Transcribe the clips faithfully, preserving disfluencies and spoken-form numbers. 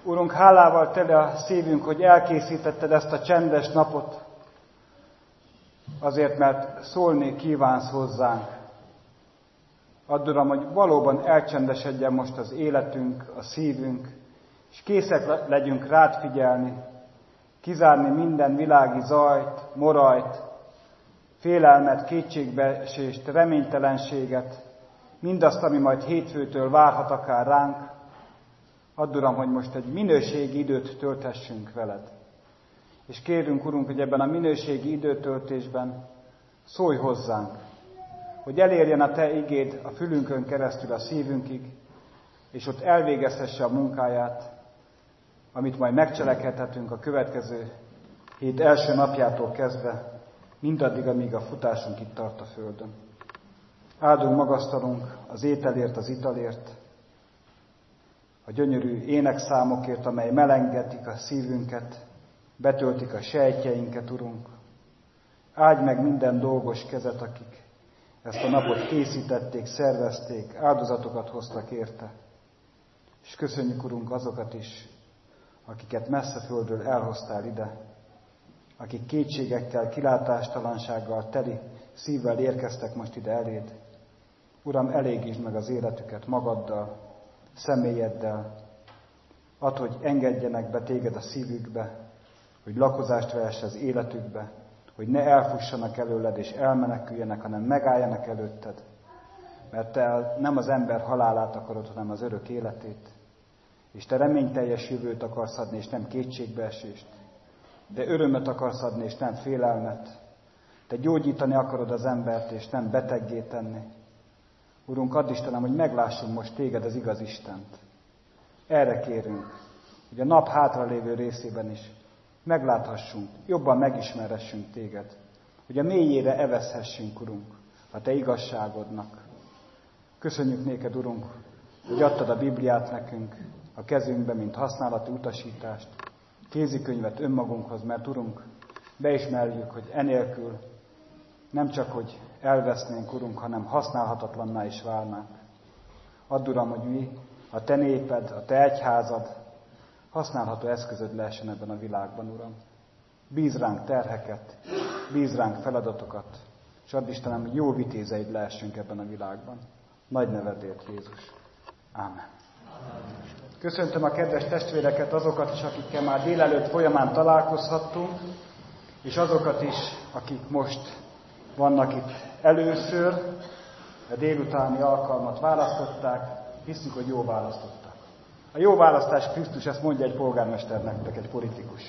Urunk, hálával tele a szívünk, hogy elkészítetted ezt a csendes napot, azért, mert szólni kívánsz hozzánk. Add, Uram, hogy valóban elcsendesedjen most az életünk, a szívünk, és készek legyünk rád figyelni, kizárni minden világi zajt, morajt, félelmet, kétségbeesést, reménytelenséget, mindazt, ami majd hétfőtől várhat akár ránk. Add, Uram, hogy most egy minőségi időt tölthessünk veled. És kérünk, Urunk, hogy ebben a minőségi időtöltésben szólj hozzánk, hogy elérjen a Te igéd a fülünkön keresztül a szívünkig, és ott elvégezhesse a munkáját, amit majd megcselekedhetünk a következő hét első napjától kezdve, mindaddig, amíg a futásunk itt tart a földön. Áldunk, magasztalunk az ételért, az italért, a gyönyörű énekszámokért, amely melengetik a szívünket, betöltik a sejtjeinket, Urunk. Áldj meg minden dolgos kezet, akik ezt a napot készítették, szervezték, áldozatokat hoztak érte. És köszönjük, Urunk, azokat is, akiket messze földről elhoztál ide, akik kétségekkel, kilátástalansággal teli szívvel érkeztek most ide eléd. Uram, elégítsd meg az életüket magaddal, személyeddel. Add, hogy engedjenek be téged a szívükbe, hogy lakozást vehess az életükbe, hogy ne elfussanak előled és elmeneküljenek, hanem megálljanak előtted. Mert te nem az ember halálát akarod, hanem az örök életét. És te reményteljes jövőt akarsz adni, és nem kétségbeesést. De örömöt akarsz adni, és nem félelmet. Te gyógyítani akarod az embert, és nem beteggé tenni. Urunk, add Istenem, hogy meglássunk most téged, az igaz Istent. Erre kérünk, hogy a nap hátralévő részében is megláthassunk, jobban megismerhessünk téged. Hogy a mélyére evezhessünk, Urunk, a te igazságodnak. Köszönjük néked, Urunk, hogy adtad a Bibliát nekünk a kezünkbe, mint használati utasítást, kézikönyvet önmagunkhoz, mert Urunk, beismerjük, hogy enélkül nem csak, hogy elvesznénk, Urunk, hanem használhatatlanná is válnánk. Add, Uram, hogy mi, a te néped, a te egyházad használható eszközöd lehessen ebben a világban, Uram. Bíz ránk terheket, bíz ránk feladatokat, és add Istenem, hogy jó vitézeid lehessünk ebben a világban. Nagy nevedért, Jézus. Ámen. Köszöntöm a kedves testvéreket, azokat is, akikkel már délelőtt folyamán találkozhattunk, és azokat is, akik most vannak itt először, a délutáni alkalmat választották, hiszük, hogy jól választották. A jó választás Krisztus, ezt mondja egy polgármester nektek, egy politikus.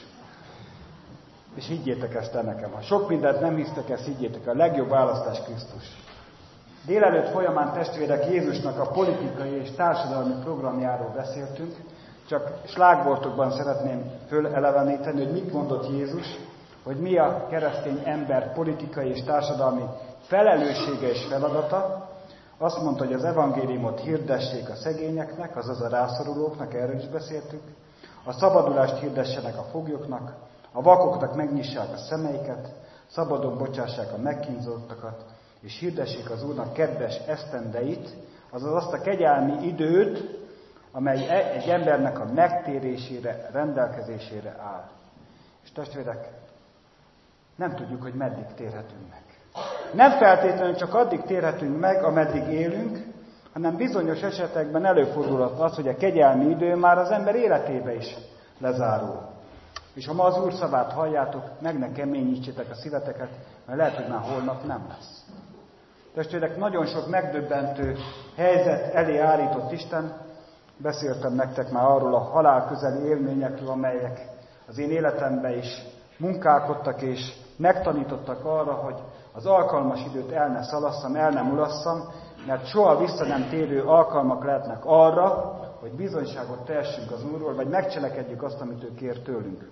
És higgyétek ezt el nekem. Ha sok mindent nem hisztek, ezt higgyétek, a legjobb választás Krisztus. Délelőtt folyamán, testvérek, Jézusnak a politikai és társadalmi programjáról beszéltünk, csak slágbortokban szeretném föleleveníteni, hogy mit mondott Jézus, hogy mi a keresztény ember politikai és társadalmi felelőssége és feladata. Azt mondta, hogy az evangéliumot hirdessék a szegényeknek, azaz a rászorulóknak, erről is beszéltük, a szabadulást hirdessenek a foglyoknak, a vakoknak megnyissák a szemeiket, szabadon bocsássák a megkínzottakat, és hirdessék az Úrnak kedves esztendeit, azaz azt a kegyelmi időt, amely egy embernek a megtérésére, rendelkezésére áll. És testvérek, nem tudjuk, hogy meddig térhetünk meg. Nem feltétlenül csak addig térhetünk meg, ameddig élünk, hanem bizonyos esetekben előfordulhat az, hogy a kegyelmi idő már az ember életébe is lezárul. És ha ma az Úr szavát halljátok, meg ne keményítsétek a szíveteket, mert lehet, hogy már holnap nem lesz. Testvérek, nagyon sok megdöbbentő helyzet elé állított Isten. Beszéltem nektek már arról a halálközeli élményekről, amelyek az én életemben is munkálkodtak és megtanítottak arra, hogy az alkalmas időt el ne szalasszam, el nem mulasszam, mert soha vissza nem térő alkalmak lehetnek arra, hogy bizonyságot tehessünk az Úrról, vagy megcselekedjük azt, amit ő kér tőlünk.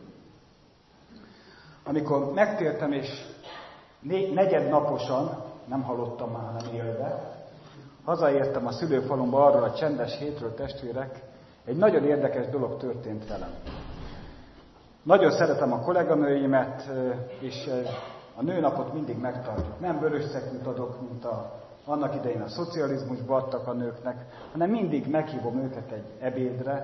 Amikor megtértem, és negyednaposan, nem hallottam már, hanem élve, hazaértem a szülőfalumba arról a csendes hétről, testvérek, egy nagyon érdekes dolog történt velem. Nagyon szeretem a kolléganőimet, és a nőnapot mindig megtartjuk. Nem vörös szekült adok, mint a, annak idején a szocializmusba adtak a nőknek, hanem mindig meghívom őket egy ebédre,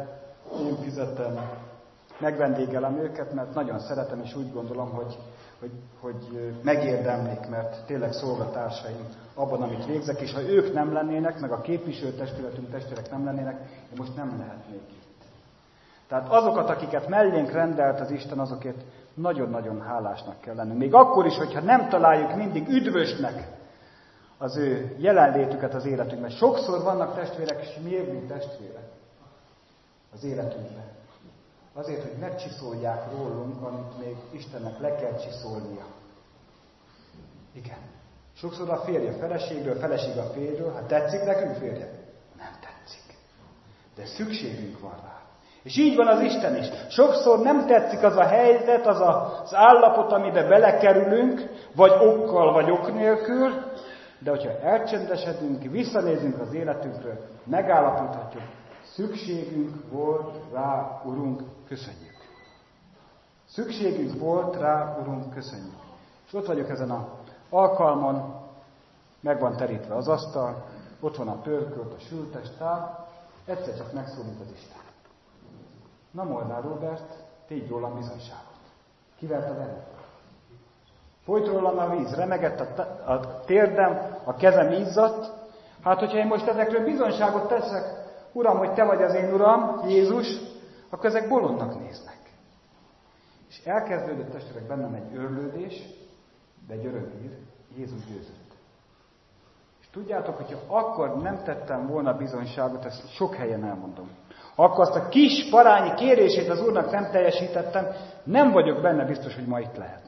én fizettem, megvendégelem őket, mert nagyon szeretem, és úgy gondolom, hogy, hogy, hogy megérdemlik, mert tényleg szolgatársaim abban, amit végzek, és ha ők nem lennének, meg a képviselőtestületünk testvérek nem lennének, én most nem lehetnék itt. Tehát azokat, akiket mellénk rendelt az Isten, azokért nagyon-nagyon hálásnak kell lennünk. Még akkor is, hogyha nem találjuk mindig üdvösnek az ő jelenlétüket az életünkben. Sokszor vannak testvérek, és miért mint testvérek az életünkben? Azért, hogy megcsiszolják rólunk, amit még Istennek le kell csiszolnia. Igen. Sokszor a férje feleségről, feleség a férjről, hát tetszik nekünk férje? Nem tetszik. De szükségünk van rá. És így van az Isten is. Sokszor nem tetszik az a helyzet, az az állapot, amiben belekerülünk, vagy okkal, vagy ok nélkül, de hogyha elcsendesedünk, visszanézünk az életünkről, megállapíthatjuk, szükségünk volt rá, Urunk, köszönjük. Szükségünk volt rá, Urunk, köszönjük. És ott vagyok ezen az alkalmon, meg van terítve az asztal, ott van a pörkölt, a sültes tál, egyszer csak megszólít az Isten. Na Molnár Róbert, tégy rólam bizonyságot. Kivert a veled? Folyt rólam a víz, remegett a, a térdem, a kezem izzadt. Hát, hogyha én most ezekről bizonyságot teszek, Uram, hogy Te vagy az én Uram, Jézus, akkor ezek bolondnak néznek. És elkezdődött testvérek bennem egy örlődés, de egy örömhír, Jézus győzött. És tudjátok, hogyha akkor nem tettem volna bizonyságot, ezt sok helyen elmondom, akkor azt a kis parányi kérését az Úrnak nem teljesítettem, nem vagyok benne biztos, hogy ma itt lehetnék.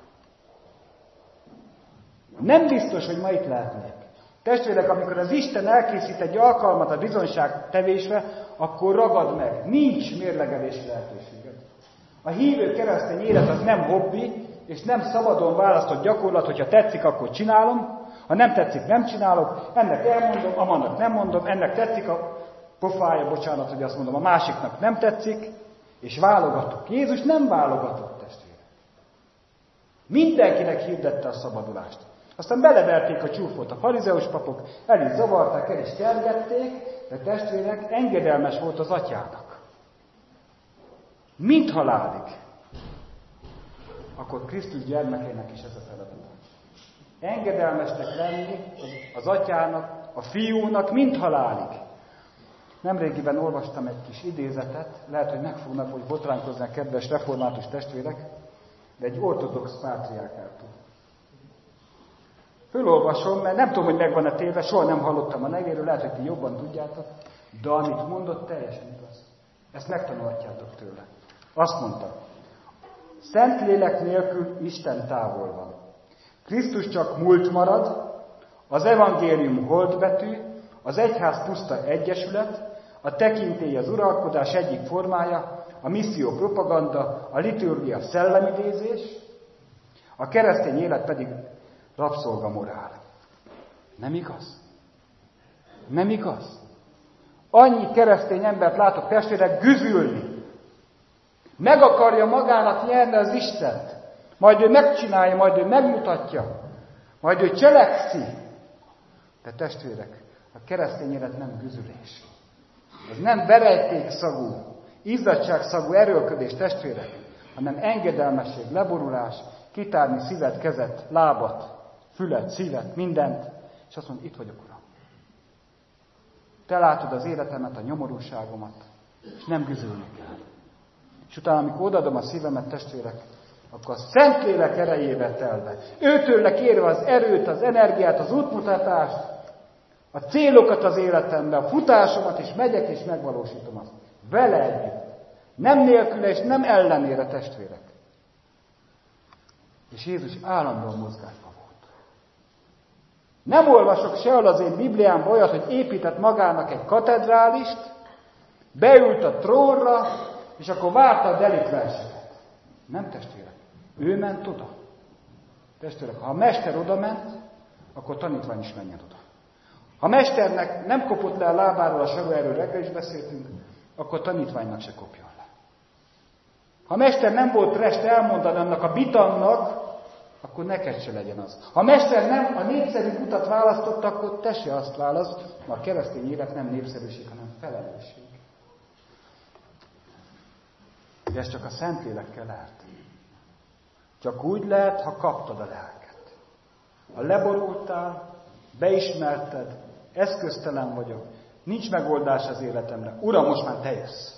Nem biztos, hogy ma itt lehetnék. Testvérek, amikor az Isten elkészít egy alkalmat a bizonyság tevésre, akkor ragad meg. Nincs mérlegelési lehetőséged. A hívő keresztény élet az nem hobbi, és nem szabadon választott gyakorlat, hogyha tetszik, akkor csinálom, ha nem tetszik, nem csinálok, ennek elmondom, amannak nem mondom, ennek tetszik a pofája, bocsánat, hogy azt mondom, a másiknak nem tetszik, és válogatok. Jézus nem válogatott, testvérek. Mindenkinek hirdette a szabadulást. Aztán beleverték a csúfot a farizeus papok, el is zavarták, el is kergették, de testvérek, engedelmes volt az atyának. Mint halálig. Akkor Krisztus gyermekeinek is ez a feladat. Engedelmesnek lenni az, az atyának, a fiúnak, mint halálig. Nemrégiben olvastam egy kis idézetet, lehet, hogy meg fognak, hogy botránkozni a kedves református testvérek, de egy ortodox pátriárkától. Fölolvasom, mert nem tudom, hogy megvan a téve, soha nem hallottam a nevéről, lehet, hogy ti jobban tudjátok, de amit mondott, teljesen igaz. Ezt megtanulhatjátok tőle. Azt mondta, Szentlélek nélkül Isten távol van. Krisztus csak múlt marad, az evangélium holdbetű, az egyház puszta egyesület, a tekintély az uralkodás egyik formája, a misszió propaganda, a liturgia szellemidézés, a keresztény élet pedig rabszolgamorál. Nem igaz? Nem igaz? Annyi keresztény embert látok, testvérek, güzülni. Meg akarja magának nyerni az Istent. Majd ő megcsinálja, majd ő megmutatja. Majd ő cselekszi. De testvérek, a keresztény élet nem güzülés. Ez nem verejtékszagú, izzadságszagú erőlködés, testvérek, hanem engedelmesség, leborulás, kitárni szívet, kezet, lábat, fület, szívet, mindent, és azt mondja, itt vagyok, Uram. Te látod az életemet, a nyomorúságomat, és nem güzülni kell. És utána, amikor odaadom a szívemet, testvérek, akkor a Szentlélek erejével telve, őtőle kérve az erőt, az energiát, az útmutatást, a célokat az életemben, a futásomat, és megyek, és megvalósítom azt. Vele együtt. Nem nélküle, és nem ellenére, testvérek. És Jézus állandóan mozgásban volt. Nem olvasok sehol az én Bibliámban olyat, hogy épített magának egy katedrálist, beült a trónra, és akkor várta a delikvenseket. Nem, testvérek. Ő ment oda. Testvérek, ha a mester oda ment, akkor tanítvány is menjen oda. Ha a mesternek nem kopott le a lábáról a saru, erről reggel is beszéltünk, akkor tanítványnak se kopjon le. Ha a mester nem volt rest elmondani annak a bitannak, akkor neked se legyen az. Ha a mester nem a népszerű utat választotta, akkor te se azt választ, mert a keresztény élet nem népszerűség, hanem felelősség. De ez csak a Szentlélekkel lehet. Csak úgy lehet, ha kaptad a lelket. Ha leborultál, beismerted, eszköztelen vagyok, nincs megoldás az életemre. Uram, most már te jössz.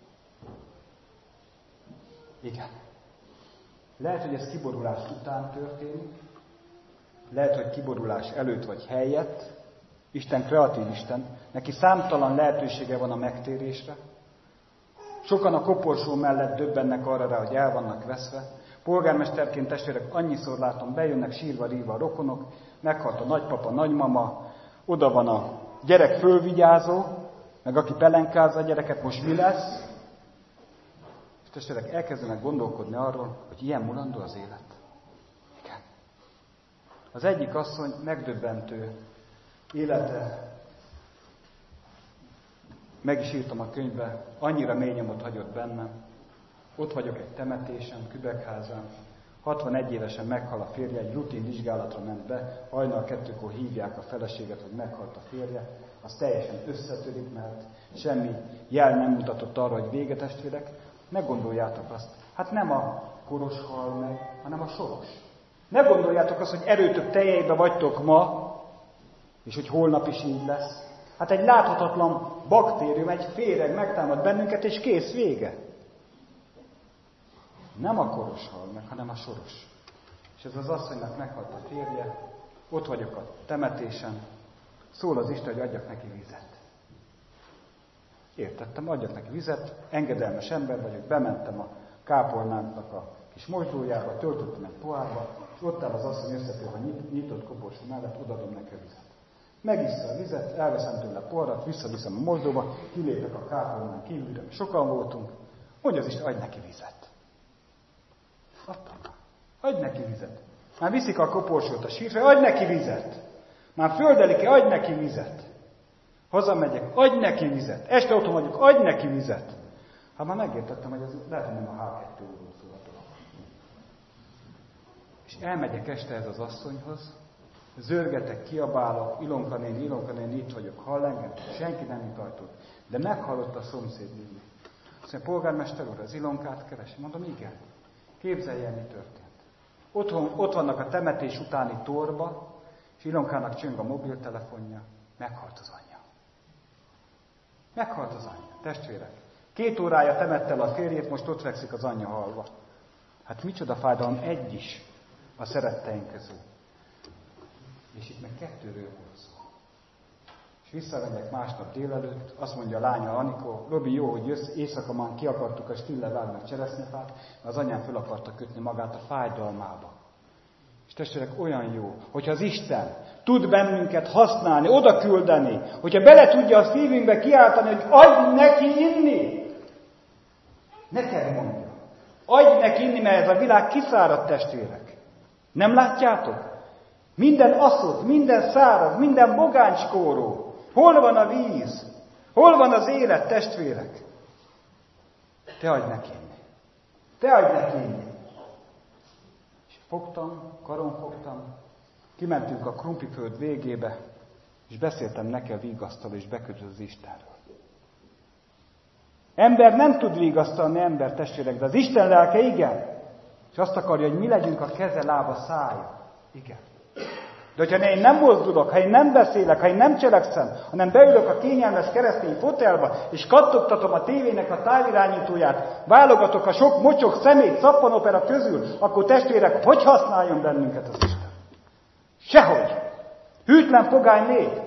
Igen. Lehet, hogy ez kiborulás után történik, lehet, hogy kiborulás előtt vagy helyett. Isten kreatív Isten, neki számtalan lehetősége van a megtérésre. Sokan a koporsó mellett döbbennek arra rá, hogy el vannak veszve. Polgármesterként, testvérek, annyiszor látom, bejönnek sírva-rívva a rokonok, meghalt a nagypapa, nagymama, oda van a gyerek fölvigyázó, meg aki pelenkázza a gyereket, most mi lesz? És testvérek, elkezdenek gondolkodni arról, hogy ilyen mulandó az élet. Igen. Az egyik asszony megdöbbentő élete, meg is írtam a könyvbe, annyira mély nyomot hagyott bennem. Ott vagyok egy temetésen, Kübegházán, hatvanegy évesen meghal a férje, egy rutin vizsgálatra ment be, hajnal kettőkor hívják a feleséget, hogy meghalt a férje, az teljesen összetörik, mert semmi jel nem mutatott arra, hogy vége, testvérek. Meggondoljátok azt, hát nem a koros hal meg, hanem a soros. Ne gondoljátok azt, hogy erőtök teljeibe vagytok ma, és hogy holnap is így lesz. Hát egy láthatatlan baktérium, egy féreg megtámad bennünket, és kész, vége. Nem a koros hal meg, hanem a soros. És ez az asszonynak meghalt a férje, ott vagyok a temetésen, szól az Isten, hogy adjak neki vizet. Értettem, adjak neki vizet, engedelmes ember vagyok, bementem a kápolnának a kis mosdójába, töltöttem egy pohárba, és ott áll az asszony összetől, ha nyitott koporsó mellett, odadom neki a vizet. Megissza a vizet, elveszem tőle a poharat, visszaviszem a mosdóba, kilépek a kápolnán kívülre, sokan voltunk, mondja az Isten, adj neki vizet. Adtam. Adj neki vizet. Már viszik a koporsót a sírra, adj neki vizet. Már földelik-e, adj neki vizet. Hazamegyek, adj neki vizet. Este otthon vagyok, adj neki vizet. Hát már megértettem, hogy ez lehet, hogy nem a há kettőről szól a dolog. És elmegyek este ez az asszonyhoz, zörgetek, kiabálok, Ilonka néni, Ilonka néni, itt vagyok, hall engem, senki nem nyit ajtót. De meghallott a szomszéd néni. Azt mondja, polgármester úr, az Ilonkát keresi. Mondom, igen. Képzelj el, mi történt. Otthon, ott vannak a temetés utáni torba, és Ilonkának csöng a mobiltelefonja, meghalt az anyja. Meghalt az anyja, testvérek. Két órája temette el a férjét, most ott fekszik az anyja halva. Hát micsoda fájdalom, egy is a szeretteink közül. És itt meg kettőről volt szó. És visszamegyek másnap délelőtt, azt mondja a lánya, Anikó, Robi, jó, hogy jössz, éjszaka már ki akartuk a stille vágni a cseresznyefát, az anyám fel akarta kötni magát a fájdalmába. És testvérek, olyan jó, hogyha az Isten tud bennünket használni, oda küldeni, hogyha bele tudja a szívünkbe kiáltani, hogy adj neki inni. Neked mondja. Adj neki inni, mert ez a világ kiszáradt, testvérek. Nem látjátok? Minden aszot, minden száraz, minden bogánckóró. Hol van a víz? Hol van az élet, testvérek? Te adj neki inni. Te adj neki inni. És fogtam, karon fogtam, kimentünk a krumpliföld végébe, és beszéltem neki a vígasztal, és bekötött az Istenről. Ember nem tud vigasztalni, ember, testvérek, de az Isten lelke igen. És azt akarja, hogy mi legyünk a keze, lába, szája. Igen. De hogyha én nem mozdulok, ha én nem beszélek, ha én nem cselekszem, hanem beülök a kényelmes keresztény fotelba, és kattogtatom a tévének a távirányítóját, válogatok a sok mocsok, szemét, szappanopera közül, akkor testvérek, hogy használjon bennünket az Isten? Sehogy! Hűtlen pogány nép!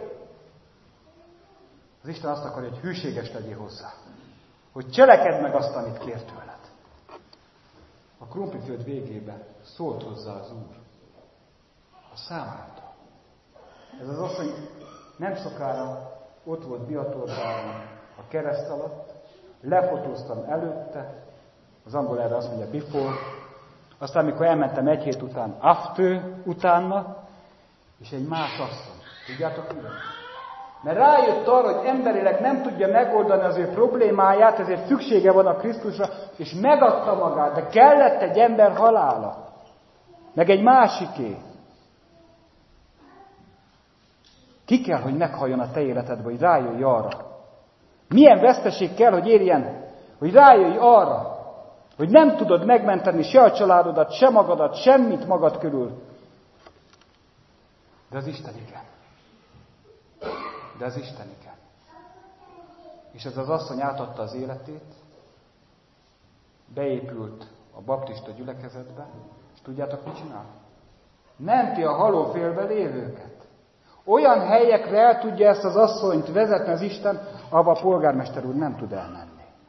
Az Isten azt akarja, hogy hűséges legyél hozzá. Hogy cselekedd meg azt, amit kér tőled. A krumpliföld végébe szólt hozzá az Úr. A számálta. Ez az asszony nem sokára ott volt Biatorbában a kereszt alatt, lefotóztam előtte, az angol erre azt mondja before, aztán amikor elmentem egy hét után after utána, és egy más asszony. Tudjátok miért? Mert rájött arra, hogy emberileg nem tudja megoldani az ő problémáját, ezért szüksége van a Krisztusra, és megadta magát, de kellett egy ember halála. Meg egy másiké. Ki kell, hogy meghalljon a te életedbe, hogy rájöjj arra. Milyen veszteség kell, hogy érjen, hogy rájöjj arra, Hogy nem tudod megmenteni se a családodat, se magadat, semmit magad körül. De az Isten igen. De az Isten igen. És ez az asszony átadta az életét, beépült a baptista gyülekezetbe, és tudjátok, mit csinál? Menti a halálfélbe lévőket. Olyan helyekre el tudja ezt az asszonyt vezetni az Isten, ahova a polgármester úr nem tud elmenni.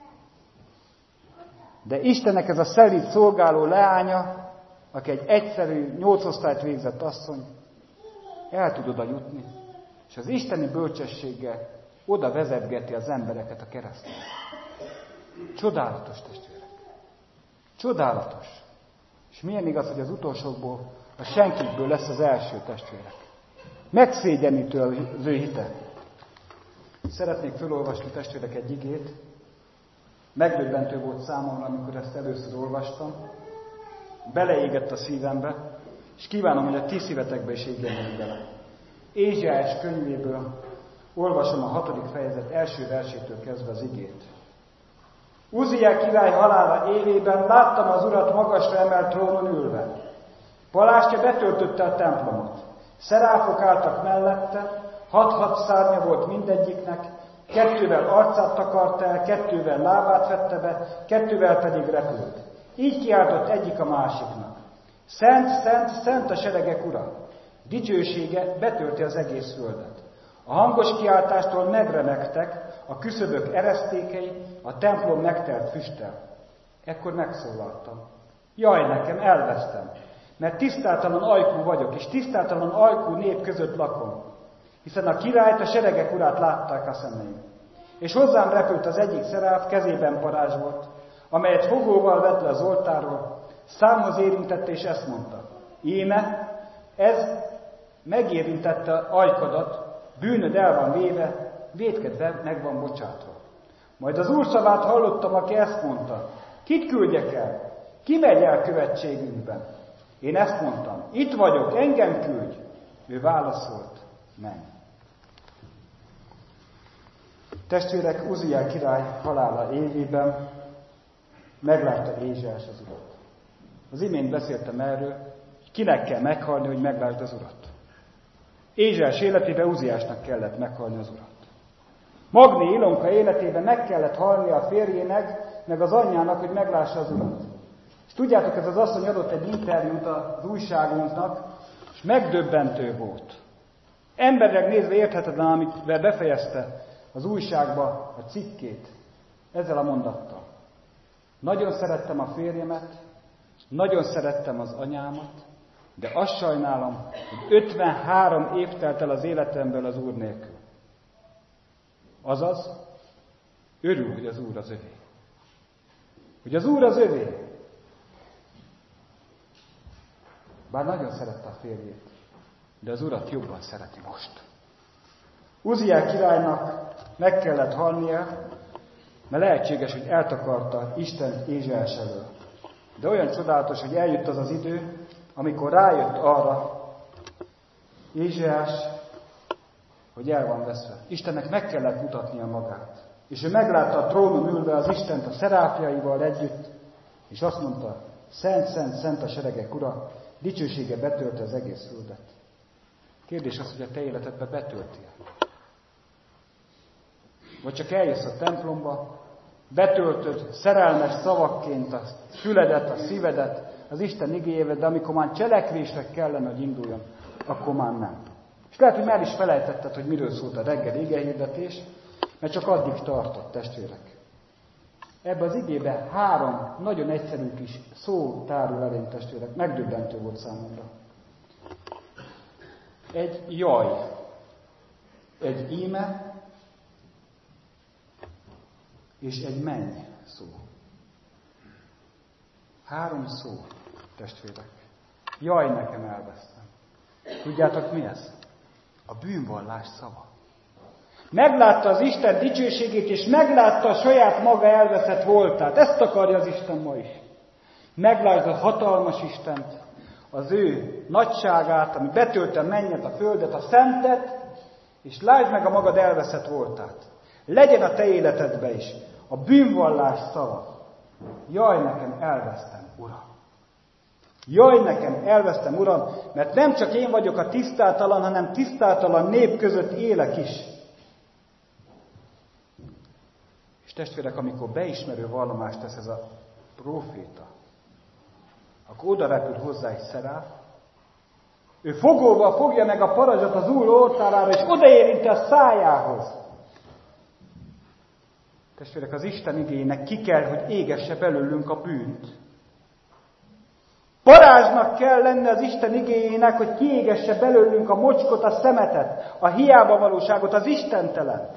De Istennek ez a szelíd szolgáló leánya, aki egy egyszerű, nyolc osztályt végzett asszony, el tud oda jutni, és az isteni bölcsességgel oda vezetgeti az embereket a keresztre. Csodálatos, testvérek. Csodálatos. És milyen igaz, hogy az utolsókból, a senkikből lesz az első, testvérek. Megszégyenítő az ő hite. Szeretnék felolvasni, testvérek, egy igét. Megdöbbentő volt számomra, amikor ezt először olvastam. Beleégett a szívembe, és kívánom, hogy a ti szívetekbe is égjenek bele. Ézsaiás könyvéből olvasom a hatodik fejezet első versétől kezdve az igét. Uzziel király halála évében láttam az Urat magasra emelt trónon ülve. Palástja betöltötte a templomot. Szeráfok álltak mellette, hat-hat szárnya volt mindegyiknek, kettővel arcát takarta el, kettővel lábát vette be, kettővel pedig repült. Így kiáltott egyik a másiknak. Szent, szent, szent a seregek ura! Dicsősége betölti az egész földet. A hangos kiáltástól megremegtek a küszöbök eresztékei, a templom megtelt füsttel. Ekkor megszólaltam. Jaj, nekem, elvesztem, mert tisztátalan ajkú vagyok, és tisztátalan ajkú nép között lakom. Hiszen a királyt, a seregek urát látták a szemeim. És hozzám repült az egyik szeráf, kezében parázs volt, amelyet fogóval vett le az oltáról, számhoz érintette, és ezt mondta. Íme, ez megérintette ajkadat, bűnöd el van véve, vétkedve meg van bocsátva. Majd az Úr szavát hallottam, aki ezt mondta. Kit küldjek el? Ki megy el követségünkben? Én ezt mondtam. Itt vagyok, engem küldj. Ő válaszolt, menj. Testvérek, Uzziel király halála évében meglátta Ézsaiás az Urat. Az imént beszéltem erről, hogy kinek kell meghalni, hogy meglásd az Urat. Ézsaiás életében Uzziásnak kellett meghalni az Urat. Magné Ilonka életében meg kellett halni a férjének, meg az anyjának, hogy meglássa az Urat. És tudjátok, ez az asszony adott egy interjút az újságunknak, és megdöbbentő volt. Emberileg nézve érthetetlen, amivel befejezte az újságba a cikkét, ezzel a mondattal. Nagyon szerettem a férjemet, nagyon szerettem az anyámat, de azt sajnálom, hogy ötvenhárom év telt el az életemből az Úr nélkül. Azaz, örül, hogy az Úr az övé. Hogy az Úr az övé. Bár nagyon szerette a férjét, de az Urat jobban szereti most. Uzziel királynak meg kellett halnia, mert lehetséges, hogy eltakarta Isten Ézsaiás elől. De olyan csodálatos, hogy eljött az az idő, amikor rájött arra Ézsaiás, hogy el van veszve. Istennek meg kellett mutatnia magát. És ő meglátta a trónon ülve az Istent a szeráfjaival együtt, és azt mondta, szent, szent, szent a seregek ura, dicsősége betölti az egész földet. Kérdés az, hogy a te életedbe betölti-e? Vagy csak eljössz a templomba, betöltöd szerelmes szavakként a füledet, a szívedet, az Isten igéjével, de amikor már cselekvésre kellene, hogy induljon, akkor már nem. És lehet, hogy már is felejtetted, hogy miről szólt a reggel igehirdetés, mert csak addig tartott, testvérek. Ebben az igében három nagyon egyszerű kis szó tárul elénk, testvérek. Megdöbbentő volt számomra. Egy jaj, egy íme, és egy menj szó. Három szó, testvérek. Jaj, nekem elvesztem. Tudjátok mi ez? A bűnvallás szava. Meglátta az Isten dicsőségét, és meglátta a saját maga elveszett voltát. Ezt akarja az Isten ma is. Meglásd a hatalmas Istent, az ő nagyságát, ami betölti a mennyet, a földet, a szentet, és lásd meg a magad elveszett voltát. Legyen a te életedbe is a bűnvallás szava. Jaj, nekem elvesztem, Uram! Jaj, nekem elvesztem, Uram, mert nem csak én vagyok a tisztátalan, hanem tisztátalan nép között élek is. És testvérek, amikor beismerő vallomást tesz ez a próféta, akkor oda repül hozzá egy szeráf, ő fogolva fogja meg a parazsat az Úr oltárára, és odaérinti a szájához. Testvérek, az Isten igéjének ki kell, hogy égesse belőlünk a bűnt. Parázsnak kell lenni az Isten igéjének, hogy kiégesse belőlünk a mocskot, a szemetet, a hiába valóságot, az istentelent.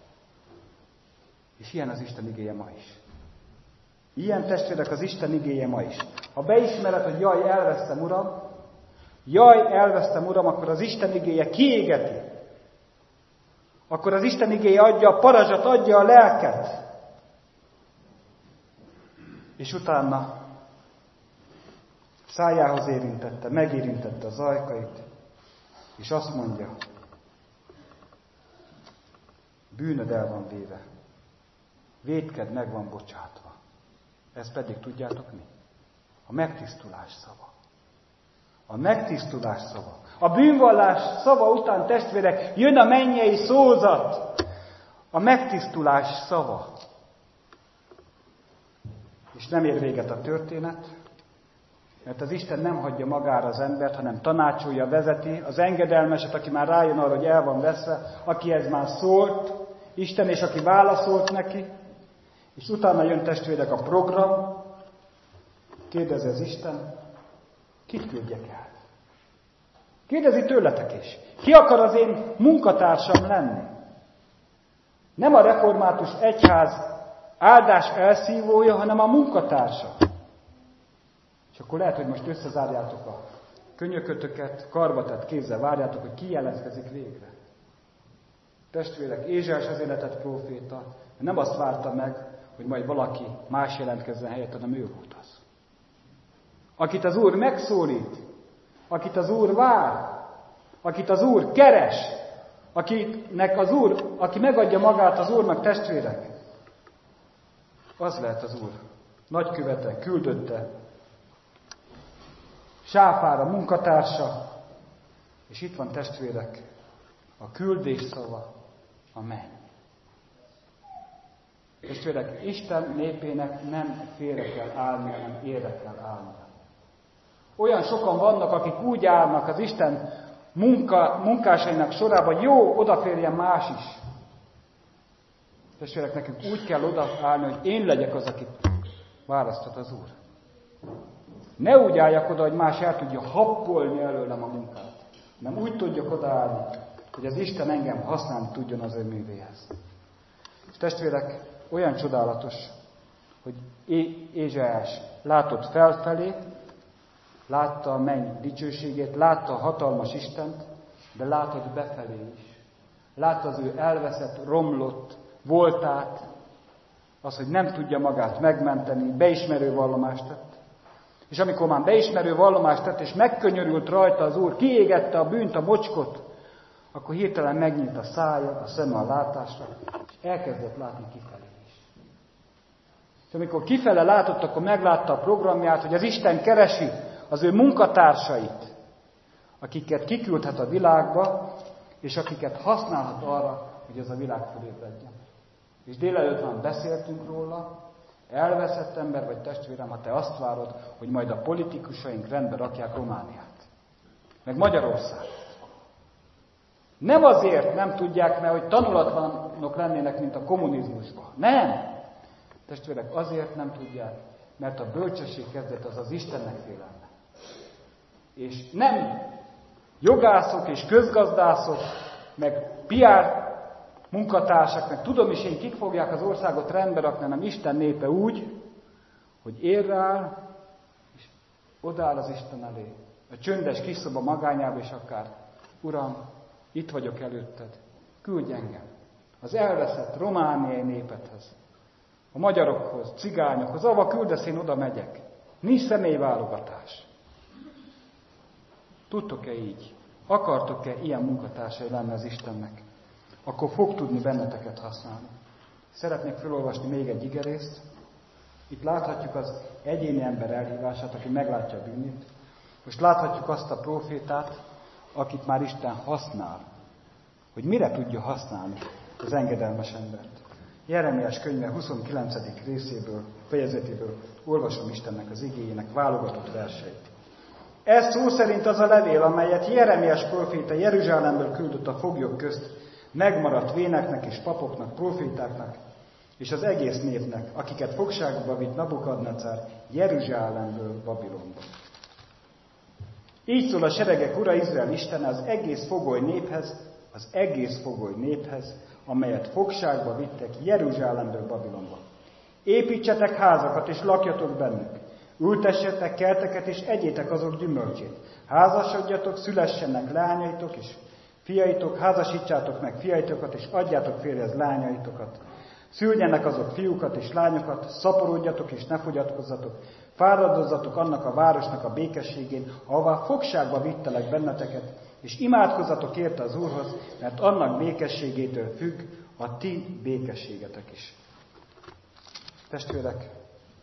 És ilyen az Isten igéje ma is. Ilyen, testvérek, az Isten igéje ma is. Ha beismered, hogy jaj, elvesztem, Uram, jaj, elvesztem, Uram, akkor az Isten igéje kiégeti. Akkor az Isten igéje adja a parazsat, adja a lelket. És utána szájához érintette, megérintette az ajkait, és azt mondja, bűnöd el van véve, vétked meg van bocsátva. Ez pedig tudjátok mi? A megtisztulás szava. A megtisztulás szava. A bűnvallás szava után, testvérek, jön a mennyei szózat. A megtisztulás szava. És nem ér véget a történet, mert az Isten nem hagyja magára az embert, hanem tanácsolja, vezeti az engedelmeset, aki már rájön arra, hogy el van veszve, akihez már szólt Isten, és aki válaszolt neki. És utána jön, testvérek, a program. Kérdezi az Isten, kit küldjek el? Kérdezi tőletek is. Ki akar az én munkatársam lenni? Nem a református egyház áldás elszívója, hanem a munkatársa. És akkor lehet, hogy most összezárjátok a könyökötöket, karbatett kézzel várjátok, hogy ki jelentkezik végre. Testvérek, Ézsaiás az életet próféta, nem azt várta meg, hogy majd valaki más jelentkezzen helyett, hanem ő volt az. Akit az Úr megszólít, akit az Úr vár, akit az Úr keres, akinek az Úr, aki megadja magát az Úrnak, testvérek, az lehet az Úr. Nagykövete, küldötte, Sáfára munkatársa, és itt van, testvérek, a küldés szava, a menny. Testvérek, Isten népének nem félre kell állnia, hanem élre kell állnia. Olyan sokan vannak, akik úgy állnak az Isten munka, munkásainak sorában, jó, odaférjen más is. Testvérek, nekünk úgy kell odaállni, hogy én legyek az, akit választott az Úr. Ne úgy álljak oda, hogy más el tudja happolni előlem a munkát, hanem úgy tudjak odaállni, hogy az Isten engem használni tudjon az ő művéhez. És testvérek, olyan csodálatos, hogy Ézsaiás látott felfelé, látta a menny dicsőségét, látta a hatalmas Istent, de látott befelé is. Látta az ő elveszett, romlott voltát, az, hogy nem tudja magát megmenteni, beismerő vallomást tett. És amikor már beismerő vallomást tett, és megkönyörült rajta az Úr, kiégette a bűnt, a mocskot, akkor hirtelen megnyílt a szája, a szeme a látásra, és elkezdett látni kifelé is. És amikor kifele látott, akkor meglátta a programját, hogy az Isten keresi az ő munkatársait, akiket kiküldhet a világba, és akiket használhat arra, hogy ez a világ fölébredjen. És délelőtt már beszéltünk róla, elveszett ember vagy testvérem, ha te azt várod, hogy majd a politikusaink rendbe rakják Romániát, meg Magyarországot. Nem azért nem tudják, mert hogy tanulatlanok lennének, mint a kommunizmusban. Nem! Testvérek, azért nem tudják, mert a bölcsesség kezdet az az Istennek félelme. És nem jogászok és közgazdászok, meg pé er munkatársak, meg tudom is én, kik fogják az országot rendbe rakni, hanem Isten népe úgy, hogy érre áll, és odaáll az Isten elé. A csöndes kis szoba magányába, és akár, Uram, itt vagyok előtted, küldj engem az elveszett romániai népedhez, a magyarokhoz, cigányokhoz, ahova küldesz, én oda megyek. Nincs személyválogatás. Tudtok-e így? Akartok-e ilyen munkatársai lenni az Istennek? Akkor fog tudni benneteket használni. Szeretnék felolvasni még egy igerészt, Itt láthatjuk az egyéni ember elhívását, aki meglátja a bűnét. Most láthatjuk azt a prófétát, akit már Isten használ. Hogy mire tudja használni az engedelmes embert. Jeremiás könyve huszonkilencedik részéből, fejezetéből olvasom Istennek az igéjének válogatott verseit. Ez szó szerint az a levél, amelyet Jeremiás próféta Jeruzsálemből küldött a foglyok közt, megmaradt véneknek és papoknak, prófétáknak, és az egész népnek, akiket fogságba vitt Nabukadnecár Jeruzsálemből Babilonba. Így szól a seregek ura, Izrael Istene az egész fogoly néphez, az egész fogoly néphez, amelyet fogságba vittek Jeruzsálemből Babilonba. Építsetek házakat, és lakjatok bennük. Ültessetek kerteket, és egyétek azok gyümölcsét. Házasodjatok, szülessenek leányaitok, és fiaitok, házasítsátok meg fiaitokat, és adjátok férjhez lányaitokat. Szüljenek azok fiúkat és lányokat, szaporodjatok és ne fogyatkozzatok. Fáradozzatok annak a városnak a békességén, ahová fogságba vittelek benneteket, és imádkozzatok érte az Úrhoz, mert annak békességétől függ a ti békességetek is. Testvérek,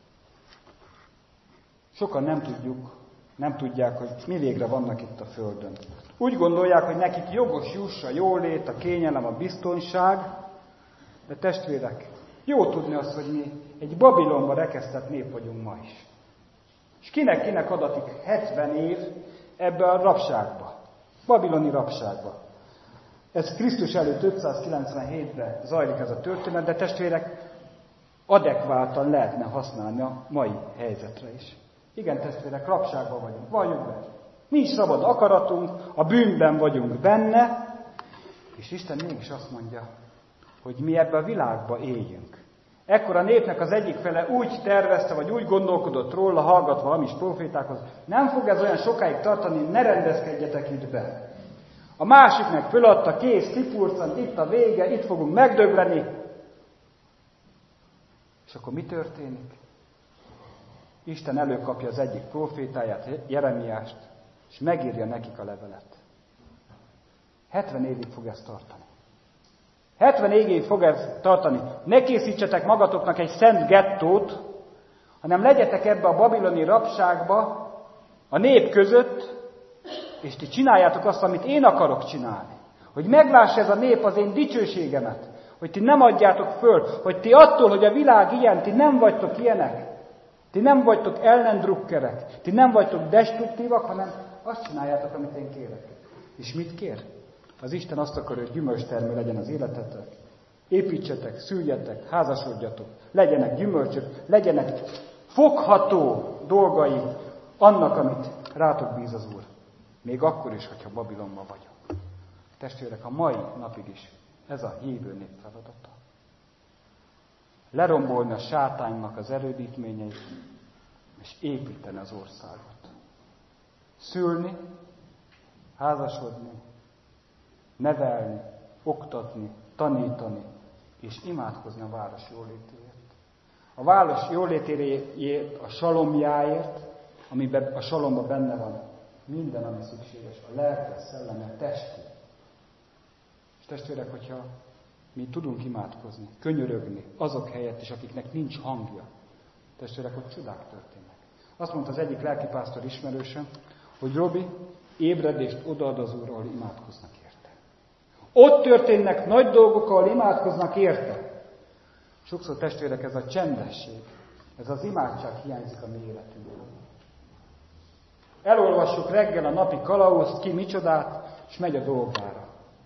sokan nem tudjuk, nem tudják, hogy mi végre vannak itt a Földön. Úgy gondolják, hogy nekik jogos juss a jólét, a kényelem, a biztonság, de testvérek, jó tudni azt, hogy mi egy Babilonba rekesztett nép vagyunk ma is. És kinek-kinek adatik hetven év ebbe a rabságba, babiloni rabságba. Ez Krisztus előtt ötszázkilencvenhétben zajlik ez a történet, de testvérek, adekváltan lehetne használni a mai helyzetre is. Igen, testvérek, rabságban vagyunk, valljuk be. Nincs szabad akaratunk, a bűnben vagyunk benne, és Isten mégis azt mondja, hogy mi ebbe a világba éljünk. Ekkor a népnek az egyik fele úgy tervezte, vagy úgy gondolkodott róla, hallgatva hamis profétákhoz, nem fog ez olyan sokáig tartani, ne rendezkedjetek itt be. A másiknek föladta, kész, kipurcant, itt a vége, itt fogunk megdögleni. És akkor mi történik? Isten előkapja az egyik profétáját, Jeremiást, és megírja nekik a levelet. hetven évig fog ez tartani. hetven évig fog ez tartani. Ne készítsetek magatoknak egy szent gettót, hanem legyetek ebbe a babiloni rabságba, a nép között, és ti csináljátok azt, amit én akarok csinálni. Hogy meglássa ez a nép az én dicsőségemet. Hogy ti nem adjátok föl. Hogy ti attól, hogy a világ ilyen, ti nem vagytok ilyenek. Ti nem vagytok ellendrukkerek. Ti nem vagytok destruktívak, hanem azt csináljátok, amit én kérek. És mit kér? Az Isten azt akarja, hogy gyümölcstermő legyen az életetek. Építsetek, szüljetek, házasodjatok, legyenek gyümölcsök, legyenek fogható dolgai annak, amit rátok bíz az Úr. Még akkor is, hogyha Babilonban vagyok. Testvérek, a mai napig is ez a hívő nép feladata. Lerombolni a sátánnak az erődítményeit, és építeni az országot. Szülni, házasodni, nevelni, oktatni, tanítani, és imádkozni a város jólétéért. A város jólétéért, a salomjáért, amiben a salomban benne van minden, ami szükséges, a lelke, szelleme, a testi. És testvérek, hogyha mi tudunk imádkozni, könyörögni azok helyett is, akiknek nincs hangja, testvérek, hogy csodák történnek. Azt mondta az egyik lelkipásztor ismerősöm, hogy Robi, ébredést odaad az Úr, ahol imádkoznak érte. Ott történnek nagy dolgok, ahol imádkoznak érte. Sokszor, testvérek, ez a csendesség, ez az imádság hiányzik a mi életünkből. Elolvassuk reggel a napi kalauzt, ki micsodát, és megy a dolgára.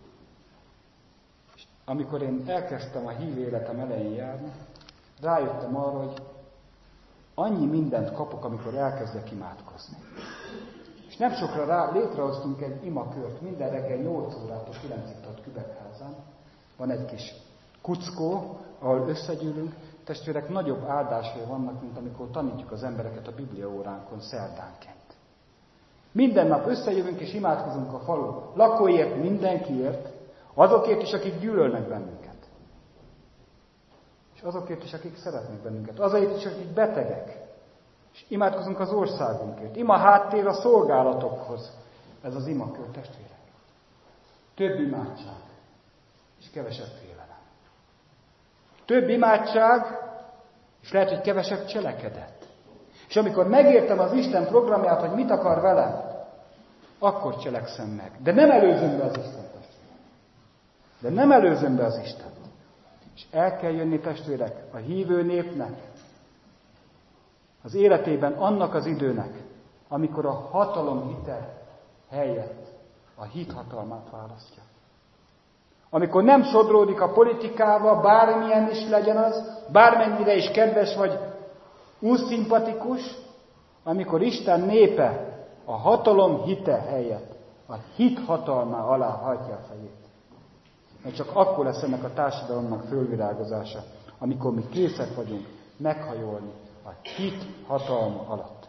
És amikor én elkezdtem a hív életem elején járni, rájöttem arra, hogy annyi mindent kapok, amikor elkezdek imádkozni. És nem sokra rá létrehoztunk egy imakört, minden reggel nyolc órától kilencig tart Kübekházán. Van egy kis kuckó, ahol összegyűlünk. Testvérek, nagyobb áldásai vannak, mint amikor tanítjuk az embereket a bibliaóránkon szerdánként. Minden nap összejövünk és imádkozunk a falu lakóért, mindenkiért, azokért is, akik gyűlölnek bennünket. És azokért is, akik szeretnek bennünket. Azokért is, akik betegek. És imádkozunk az országunkért. Ima háttér a szolgálatokhoz. Ez az imakör, testvérek. Több imádság és kevesebb félelem. Több imádság És lehet, hogy kevesebb cselekedett. És amikor megértem az Isten programját, hogy mit akar velem, akkor cselekszem meg. De nem előzöm be az Istent. De nem előzöm be az Istent. És el kell jönni, testvérek, a hívő népnek, az életében annak az időnek, amikor a hatalom hitel helyett a hit hatalmát választja. Amikor nem sodródik a politikába, bármilyen is legyen az, bármennyire is kedves vagy úszimpatikus, amikor Isten népe a hatalom hite helyett a hit hatalmá alá hajtja a fejét. Mert csak akkor lesz ennek a társadalomnak fölvirágozása, amikor mi készek vagyunk meghajolni a hit hatalma alatt.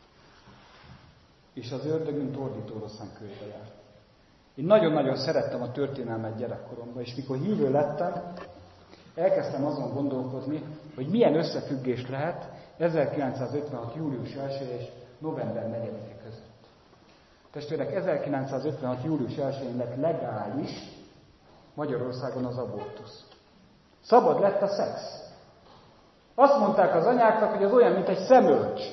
És az ördög, mint ordító rosszan körbe jár. Én nagyon-nagyon szerettem a történelmet gyerekkoromban, és mikor hívő lettem, elkezdtem azon gondolkodni, hogy milyen összefüggés lehet ezerkilencszázötvenhat. július elsején és november negyedike között. Testvérek, ezerkilencszázötvenhat. július elsején lett legális Magyarországon az abortusz. Szabad lett a szex. Azt mondták az anyáknak, hogy az olyan, mint egy szemölcs.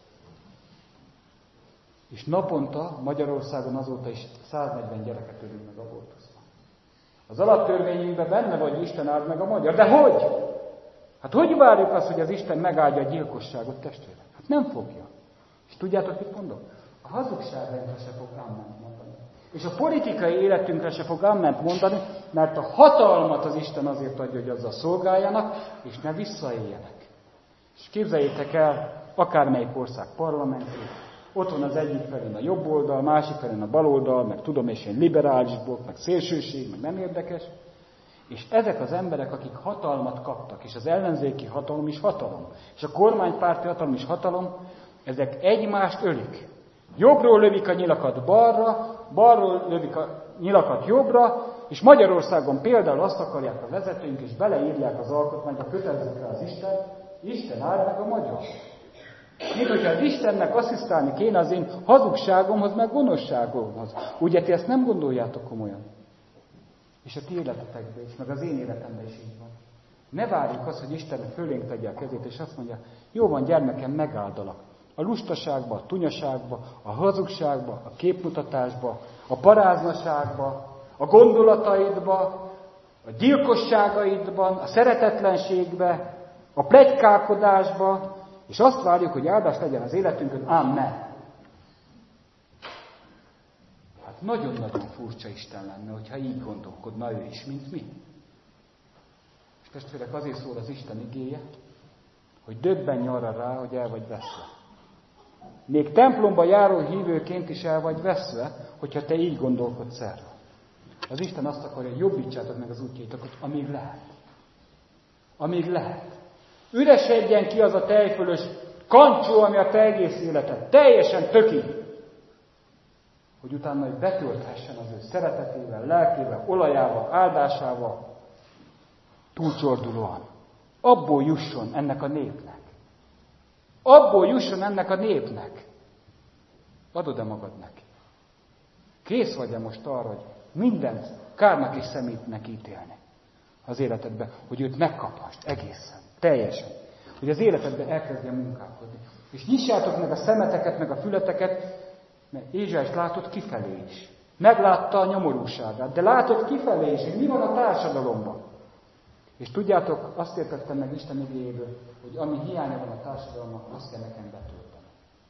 És naponta Magyarországon azóta is száznegyven gyereket ölünk meg abortuszban. Az alaptörvényünkben benne vagy, Isten áld meg a magyar. De hogy? Hát hogy várjuk azt, hogy az Isten megáldja a gyilkosságot, testvérek? Hát nem fogja. És tudjátok, mit mondok? A hazugságainkra se fog áment mondani. És a politikai életünkre se fog áment mondani, mert a hatalmat az Isten azért adja, hogy azzal szolgáljanak, és ne visszaéljenek. És képzeljétek el, akármelyik ország parlamentjét, ott van az egyik felén a jobb oldal, másik felén a bal oldal, meg tudom és én liberális blokk, meg szélsőség, meg nem érdekes. És ezek az emberek, akik hatalmat kaptak, és az ellenzéki hatalom is hatalom, és a kormánypárti hatalom is hatalom, ezek egymást ölik. Jobbról lövik a nyilakat balra, balról lövik a nyilakat jobbra, és Magyarországon például azt akarják a vezetőink, és beleírják az alkotmányba, kötelezik rá az Isten, Isten áld meg a magyar. Mint hogyha az Istennek asszisztálni kéne az én hazugságomhoz, meg gonoszságomhoz. Ugye ti ezt nem gondoljátok komolyan? És a ti életetekben is, meg az én életemben is így van. Ne várjuk azt, hogy Isten fölénk tegye a kezét, és azt mondja, jó van, gyermekem, megáldalak. A lustaságba, a tunyaságba, a hazugságba, a képmutatásba, a paráznaságba, a gondolataidba, a gyilkosságaidban, a szeretetlenségbe, a pletykálkodásba, és azt várjuk, hogy áldás legyen az életünkön, amen. Hát nagyon-nagyon furcsa Isten lenne, hogyha így gondolkodna ő is, mint mi. És testvérek, azért szól az Isten igéje, hogy döbbenj arra rá, hogy el vagy veszve. Még templomba járó hívőként is el vagy veszve, hogyha te így gondolkodsz erről. Az Isten azt akarja, hogy jobbítsátok meg az útjaitokat, amíg lehet. Amíg lehet. Üresedjen ki az a tejfölös kancsó, ami a te egész életed. Teljesen tökig. Hogy utána hogy betölthessen az ő szeretetével, lelkével, olajával, áldásával, túlcsordulóan. Abból jusson ennek a népnek. Abból jusson ennek a népnek. Adod-e magad neki? Kész vagy-e most arra, hogy mindent kárnak és szemétnek ítélni az életedben, hogy őt megkaphast egészen, teljesen. Hogy az életedben elkezdjen munkálkodni. És nyissátok meg a szemeteket, meg a fületeket, mert Ézsaiás látott kifelé is. Meglátta a nyomorúságát, de látott kifelé is, hogy mi van a társadalomban. És tudjátok, azt értettem meg Isten igéjéből, hogy ami hiánya van a társadalomnak, azt kell nekem betölteni.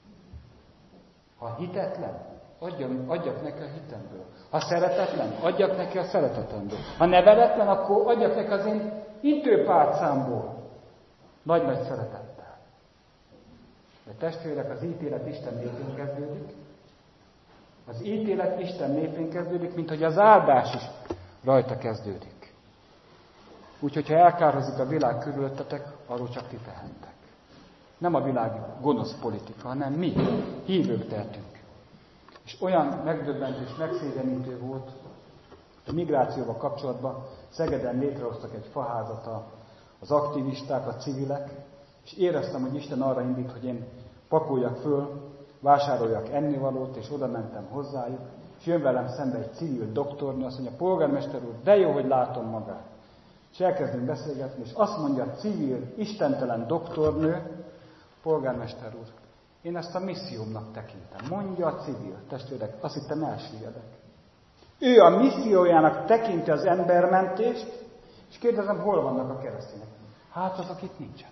Ha hitetlen, adjam, adjak neki a hitemből. Ha szeretetlen, adjak neki a szeretetemből. Ha neveletlen, akkor adjak neki az én intőpálcámból. Nagy-nagy szeretettel. De testvérek, az ítélet Isten népén kezdődik. Az ítélet Isten népén kezdődik, mint hogy az áldás is rajta kezdődik. Úgyhogy, ha elkározik a világ körülöttetek, arról csak ti tehettek. Nem a világ gonosz politika, hanem mi, hívők tehetünk. És olyan megdöbbentő és megszégyenítő volt, a migrációval kapcsolatban Szegeden létrehoztak egy faházat az aktivisták, a civilek, és éreztem, hogy Isten arra indít, hogy én pakoljak föl, vásároljak ennivalót, és oda mentem hozzájuk, és jön velem szembe egy civil doktornő, azt mondja, polgármester úr, de jó, hogy látom magát. És elkezdünk beszélgetni, és azt mondja a civil, istentelen doktornő, polgármester úr, én ezt a missziómnak tekintem. Mondja a civil, testvérek, azt hittem elsüllyedek. Ő a missziójának tekinti az embermentést, és kérdezem, hol vannak a keresztények? Hát azok itt nincsenek.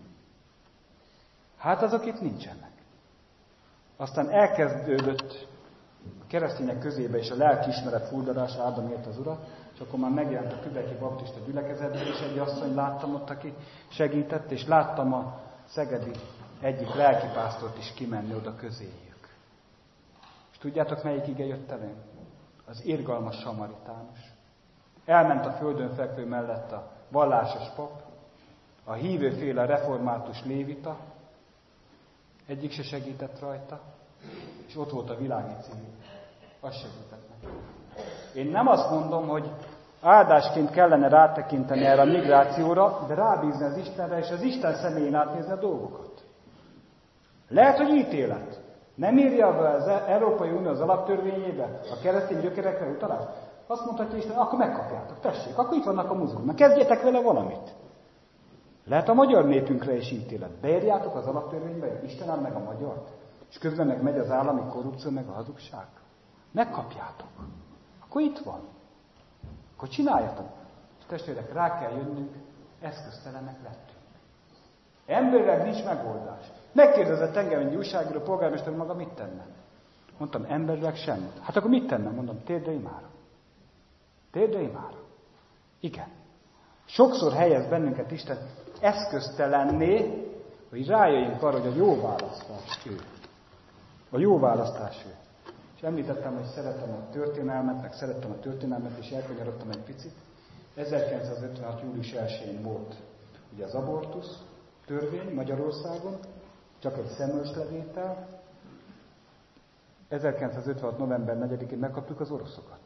Hát azok itt nincsenek. Aztán elkezdődött a keresztények közébe is a lelkiismeret fulladás, áldom ért az Urat, és akkor már megjelent a Kübeki Baptista gyülekezetben, és egy asszony láttam ott, aki segített, és láttam a szegedi egyik lelkipásztort is kimenni oda közéjük. És tudjátok, melyik ige jött elém? Az irgalmas samaritánus. Elment a földön fekvő mellett a vallásos pap, a hívőféle református lévita, egyik se segített rajta, és ott volt a világi civil. Az segített neki. Én nem azt mondom, hogy áldásként kellene rátekinteni erre a migrációra, de rábízni az Istenre, és az Isten személyén átnézni a dolgokat. Lehet, hogy ítélet. Nem írja be az Európai Unió az alaptörvényébe a keresztény gyökerekre utalást? Azt mondhatja Isten, akkor megkapjátok, tessék, akkor itt vannak a muzulmánok, kezdjetek vele valamit. Lehet a magyar népünkre is ítélet. Beírjátok az alaptörvénybe, hogy Isten áll meg a magyart, és közben meg megy az állami korrupció, meg a hazugság. Megkapjátok. Akkor itt van. Akkor csináljátok. És testvérek, rá kell jönnünk, eszköztelenek lettünk. Emberileg nincs megoldás. Megkérdezett engem egy újságíró, polgármester maga mit tenne? Mondtam, emberileg semmit. Hát akkor mit tenne? Mondom, térdre imára. Térdre imára. Igen. Sokszor helyez bennünket Isten eszköztelenné, hogy rájöjjünk arra, hogy a jó választás ő. A jó választás ő. És említettem, hogy szeretem a történelmet, meg szerettem a történelmet, és elkanyarodtam egy picit. ezerkilencszázötvenhat. július elsején volt ugye az abortusz törvény Magyarországon, csak egy szemölslevétel. ezerkilencszázötvenhat. november negyedikén megkaptuk az oroszokat.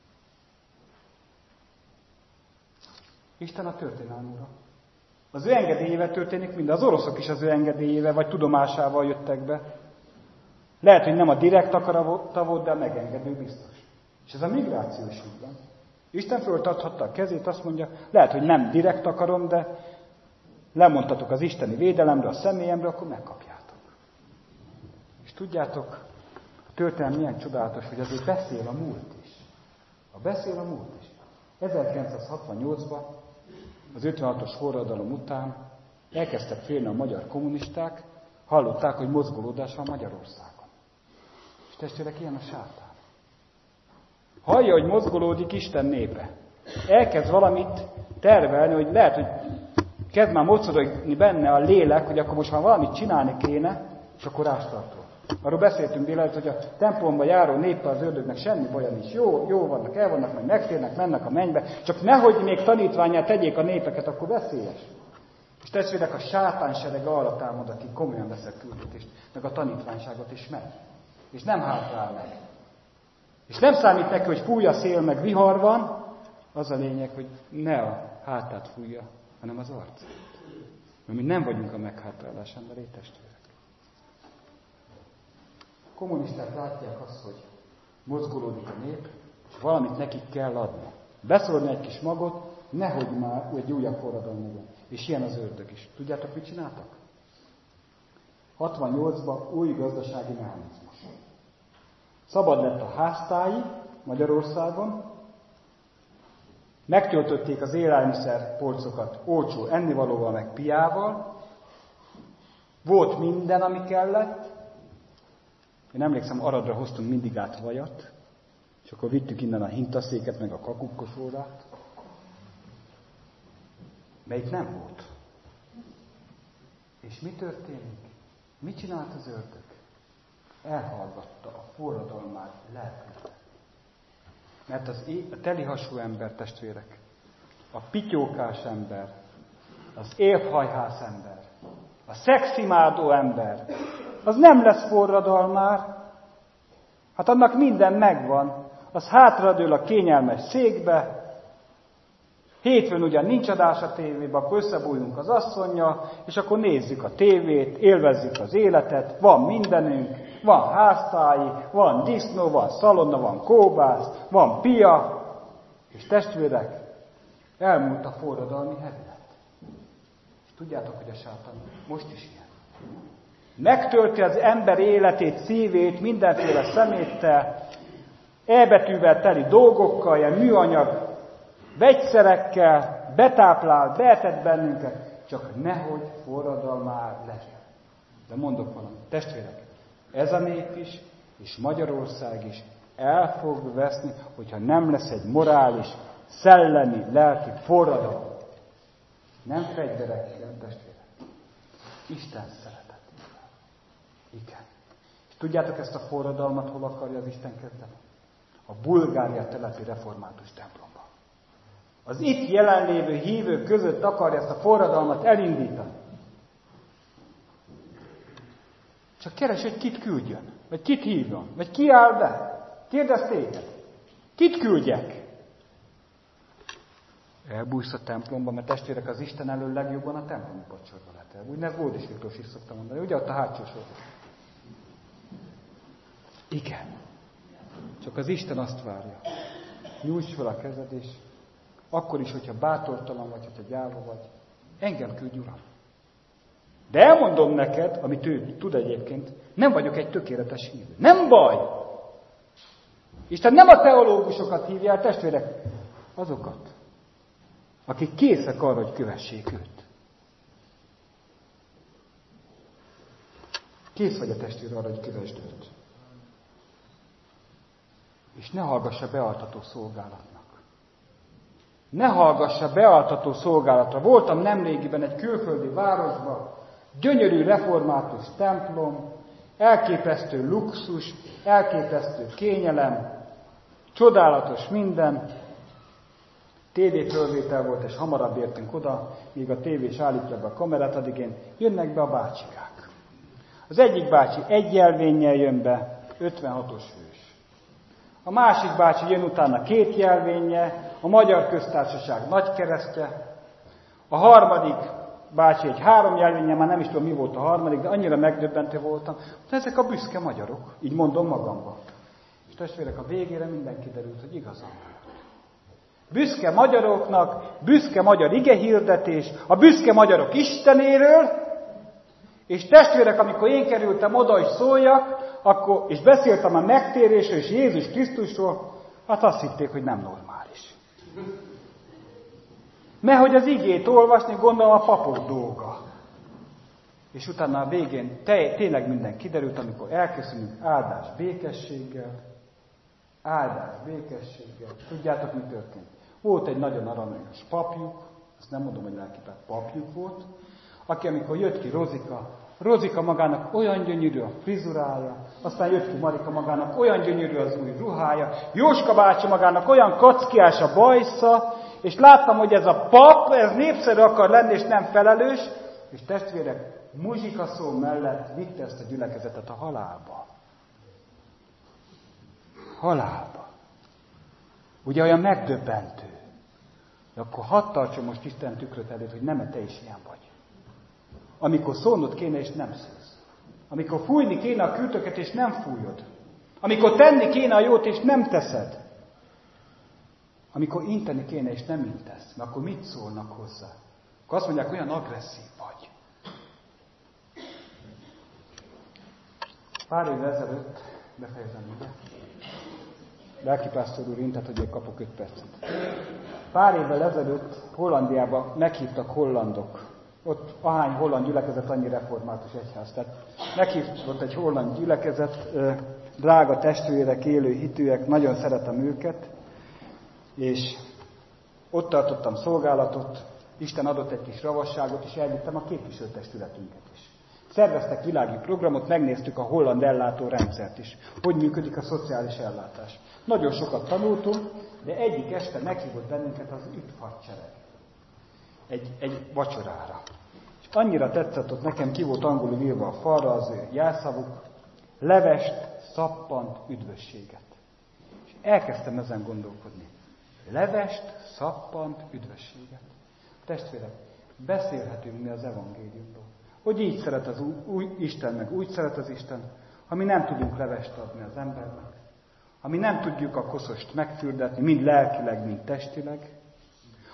Isten a történelem ura. Az ő engedélyével történik minden. Az oroszok is az ő engedélyével, vagy tudomásával jöttek be. Lehet, hogy nem a direkt akarata volt, de a megengedő biztos. És ez a migráció is így van. Isten föltarthatta a kezét, azt mondja, lehet, hogy nem direkt akarom, de lemondhatok az isteni védelemre, a személyemre, akkor megkapjátok. És tudjátok, a történelem milyen csodálatos, hogy azért beszél a múlt is. A beszél a múlt is. ezerkilencszázhatvannyolcban, az ötvenhatos forradalom után elkezdtek félni a magyar kommunisták, hallották, hogy mozgolódás van Magyarországon. És testvérek, ilyen a sátán. Hallja, hogy mozgolódik Isten népe. Elkezd valamit tervelni, hogy lehet, hogy kezd már mocorogni benne a lélek, hogy akkor most már valamit csinálni kéne, és akkor rástartol. Arról beszéltünk délelőtt, hogy a templomba járó néppel az ördögnek semmi baja nincs. Jó, jó vannak, el vannak, majd megtérnek, mennek a mennybe. Csak nehogy még tanítványát tegyék a népeket, akkor veszélyes. És testvérek, a sátán sereg arra támad, aki komolyan vesz a küldetést, meg a tanítványságot is megy. És nem hátrál meg. És nem számít neki, hogy fúj a szél, meg vihar van, az a lényeg, hogy ne a hátát fújja, hanem az arcát. Mert mi nem vagyunk a meghátrálás emberei, testvérek. A kommunisták látják azt, hogy mozgolódik a nép, és valamit nekik kell adni. Beszólni egy kis magot, nehogy már egy újabb forradalom legyen. És ilyen az ördög is. Tudjátok, mit csináltak? hatvannyolcban új gazdasági mechanizmus. Szabad lett a háztáji Magyarországon, megtöltötték az élelmiszerpolcokat olcsó ennivalóval, meg piával, volt minden, ami kellett. Én emlékszem, Aradra hoztunk mindig át vajat, és akkor vittük innen a hintaszéket, meg a kakukkosórát. Melyik nem volt. És mi történik? Mit csinált az ördög? Elhallgatta a forradalmát lelkületet. Mert az é- a telihasú ember, testvérek, a pityókás ember, az élfhajhász ember, a szeximádó ember, az nem lesz forradalmár. Hát annak minden megvan. Az hátradől a kényelmes székbe, hétfőn ugyan nincs adás a tévébe, akkor összebújunk az asszonnyal, és akkor nézzük a tévét, élvezzük az életet, van mindenünk, van háztáji, van disznó, van szalonna, van kóbász, van pia, és testvérek, Elmúlt a forradalmi hevület. És tudjátok, hogy a sátán most is ilyen. Megtölti az ember életét, szívét mindenféle szeméttel, elbetűvel teli dolgokkal, ilyen műanyag vegyszerekkel, betáplál, beetett bennünket, csak nehogy forradalmár legyen. De mondok valamit, testvérek, ez a nép is, és Magyarország is el fog veszni, hogyha nem lesz egy morális, szellemi, lelki forradalom. Nem fegyverekkel, testvérek. Isten szeretetével. Igen. És tudjátok ezt a forradalmat hol akarja az Isten kezdeni? A Bulgária telepi református templomban. Az itt jelenlévő hívők között akarja ezt a forradalmat elindítani. Csak keres, hogy kit küldjön, vagy kit hívjon, vagy ki áll be. Kérdezz téged. Kit küldjek? Elbújsz a templomba, mert testvérek, az Isten elől legjobban a templomi pacsorba lehet elbújni. Ez Bódis Miklós is szokta mondani, ugye ott a hátsó sorban. Igen. Csak az Isten azt várja. Nyújts fel a kezed, és akkor is, hogyha bátortalan vagy, hogyha gyáva vagy, engem küldj, Uram. De elmondom neked, amit ő tud egyébként, nem vagyok egy tökéletes hívő. Nem baj! Isten nem a teológusokat hívja el, testvérek, azokat, akik készek arra, hogy kövessék őt. Kész vagy a testvér arra, hogy kövesd őt. És ne hallgassa bealtató szolgálatnak. Ne hallgassa bealtató szolgálatra. Voltam nemrégiben egy külföldi városban, gyönyörű református templom, elképesztő luxus, elképesztő kényelem, csodálatos minden. tévéfölvétel volt, és hamarabb értünk oda, míg a tévés állítja be a kamerát, addig én jönnek be a bácsikák. Az egyik bácsi egy jelvénnyel jön be, ötvenhatos hős. A másik bácsi jön utána két jelvénnyel, a Magyar Köztársaság nagykeresztje. A harmadik bácsi egy három jelvénnyel, már nem is tudom mi volt a harmadik, de annyira megdöbbentő voltam, hogy ezek a büszke magyarok, így mondom magamban. És testvérek, a végére minden kiderült, hogy igazam. Büszke magyaroknak, büszke magyar igehirdetés, a büszke magyarok Istenéről, és testvérek, amikor én kerültem oda, hogy szóljak, akkor, és beszéltem a megtérésről és Jézus Krisztusról, hát azt hitték, hogy nem normális. Mert hogy az igét olvasni, gondolom a papok dolga. És utána a végén te, tényleg minden kiderült, amikor elköszönünk áldás békességgel, áldás békességgel. Tudjátok, mi történt? Volt egy nagyon aranyos papjuk, azt nem mondom, hogy lelkipát, papjuk volt, aki amikor jött ki Rozika, Rozika magának olyan gyönyörű a frizurája, aztán jött ki Marika magának olyan gyönyörű az új ruhája, Jóska bácsi magának olyan kackiás a bajsza, és láttam, hogy ez a pap, ez népszerű akar lenni, és nem felelős, és testvérek, muzsika szó mellett vitte ezt a gyülekezetet a halálba. Halálba. Ugye olyan megdöbbentő. De akkor hadd tartson most Isten tükröt előtt, hogy nem te is ilyen vagy. Amikor szólnod kéne, és nem szólsz. Amikor fújni kéne a kürtöket, és nem fújod. Amikor tenni kéne a jót, és nem teszed. Amikor inteni kéne, és nem intesz. Mert akkor mit szólnak hozzá? Akkor azt mondják, olyan agresszív vagy. Pár évvel ezelőtt, befejezem ugye, lelkipásztor úr intett, hogy én kapok öt percet. Pár évvel ezelőtt Hollandiában meghívtak hollandok. Ott ahány holland gyülekezet, annyi református egyház. Tehát meghívott egy holland gyülekezet, drága testvérek, élő hitűek, nagyon szeretem őket, és ott tartottam szolgálatot, Isten adott egy kis ravasságot, és elvittem a képviselőtestületünket is. Szerveztek világi programot, megnéztük a holland ellátórendszert is, hogy működik a szociális ellátás. Nagyon sokat tanultunk, de egyik este meghívott bennünket az üt hadsereg. Egy, egy vacsorára. És annyira tetszett, ott nekem ki volt angolul írva a falra az ő jelszavuk, levest, szappant, üdvösséget. És elkezdtem ezen gondolkodni. Levest, szappant, üdvösséget. Testvérek, beszélhetünk mi az evangéliumról. Hogy így szeret az új, új Isten, meg úgy szeret az Isten, ha mi nem tudunk levest adni az embernek, ha mi nem tudjuk a koszost megfürdetni, mind lelkileg, mind testileg,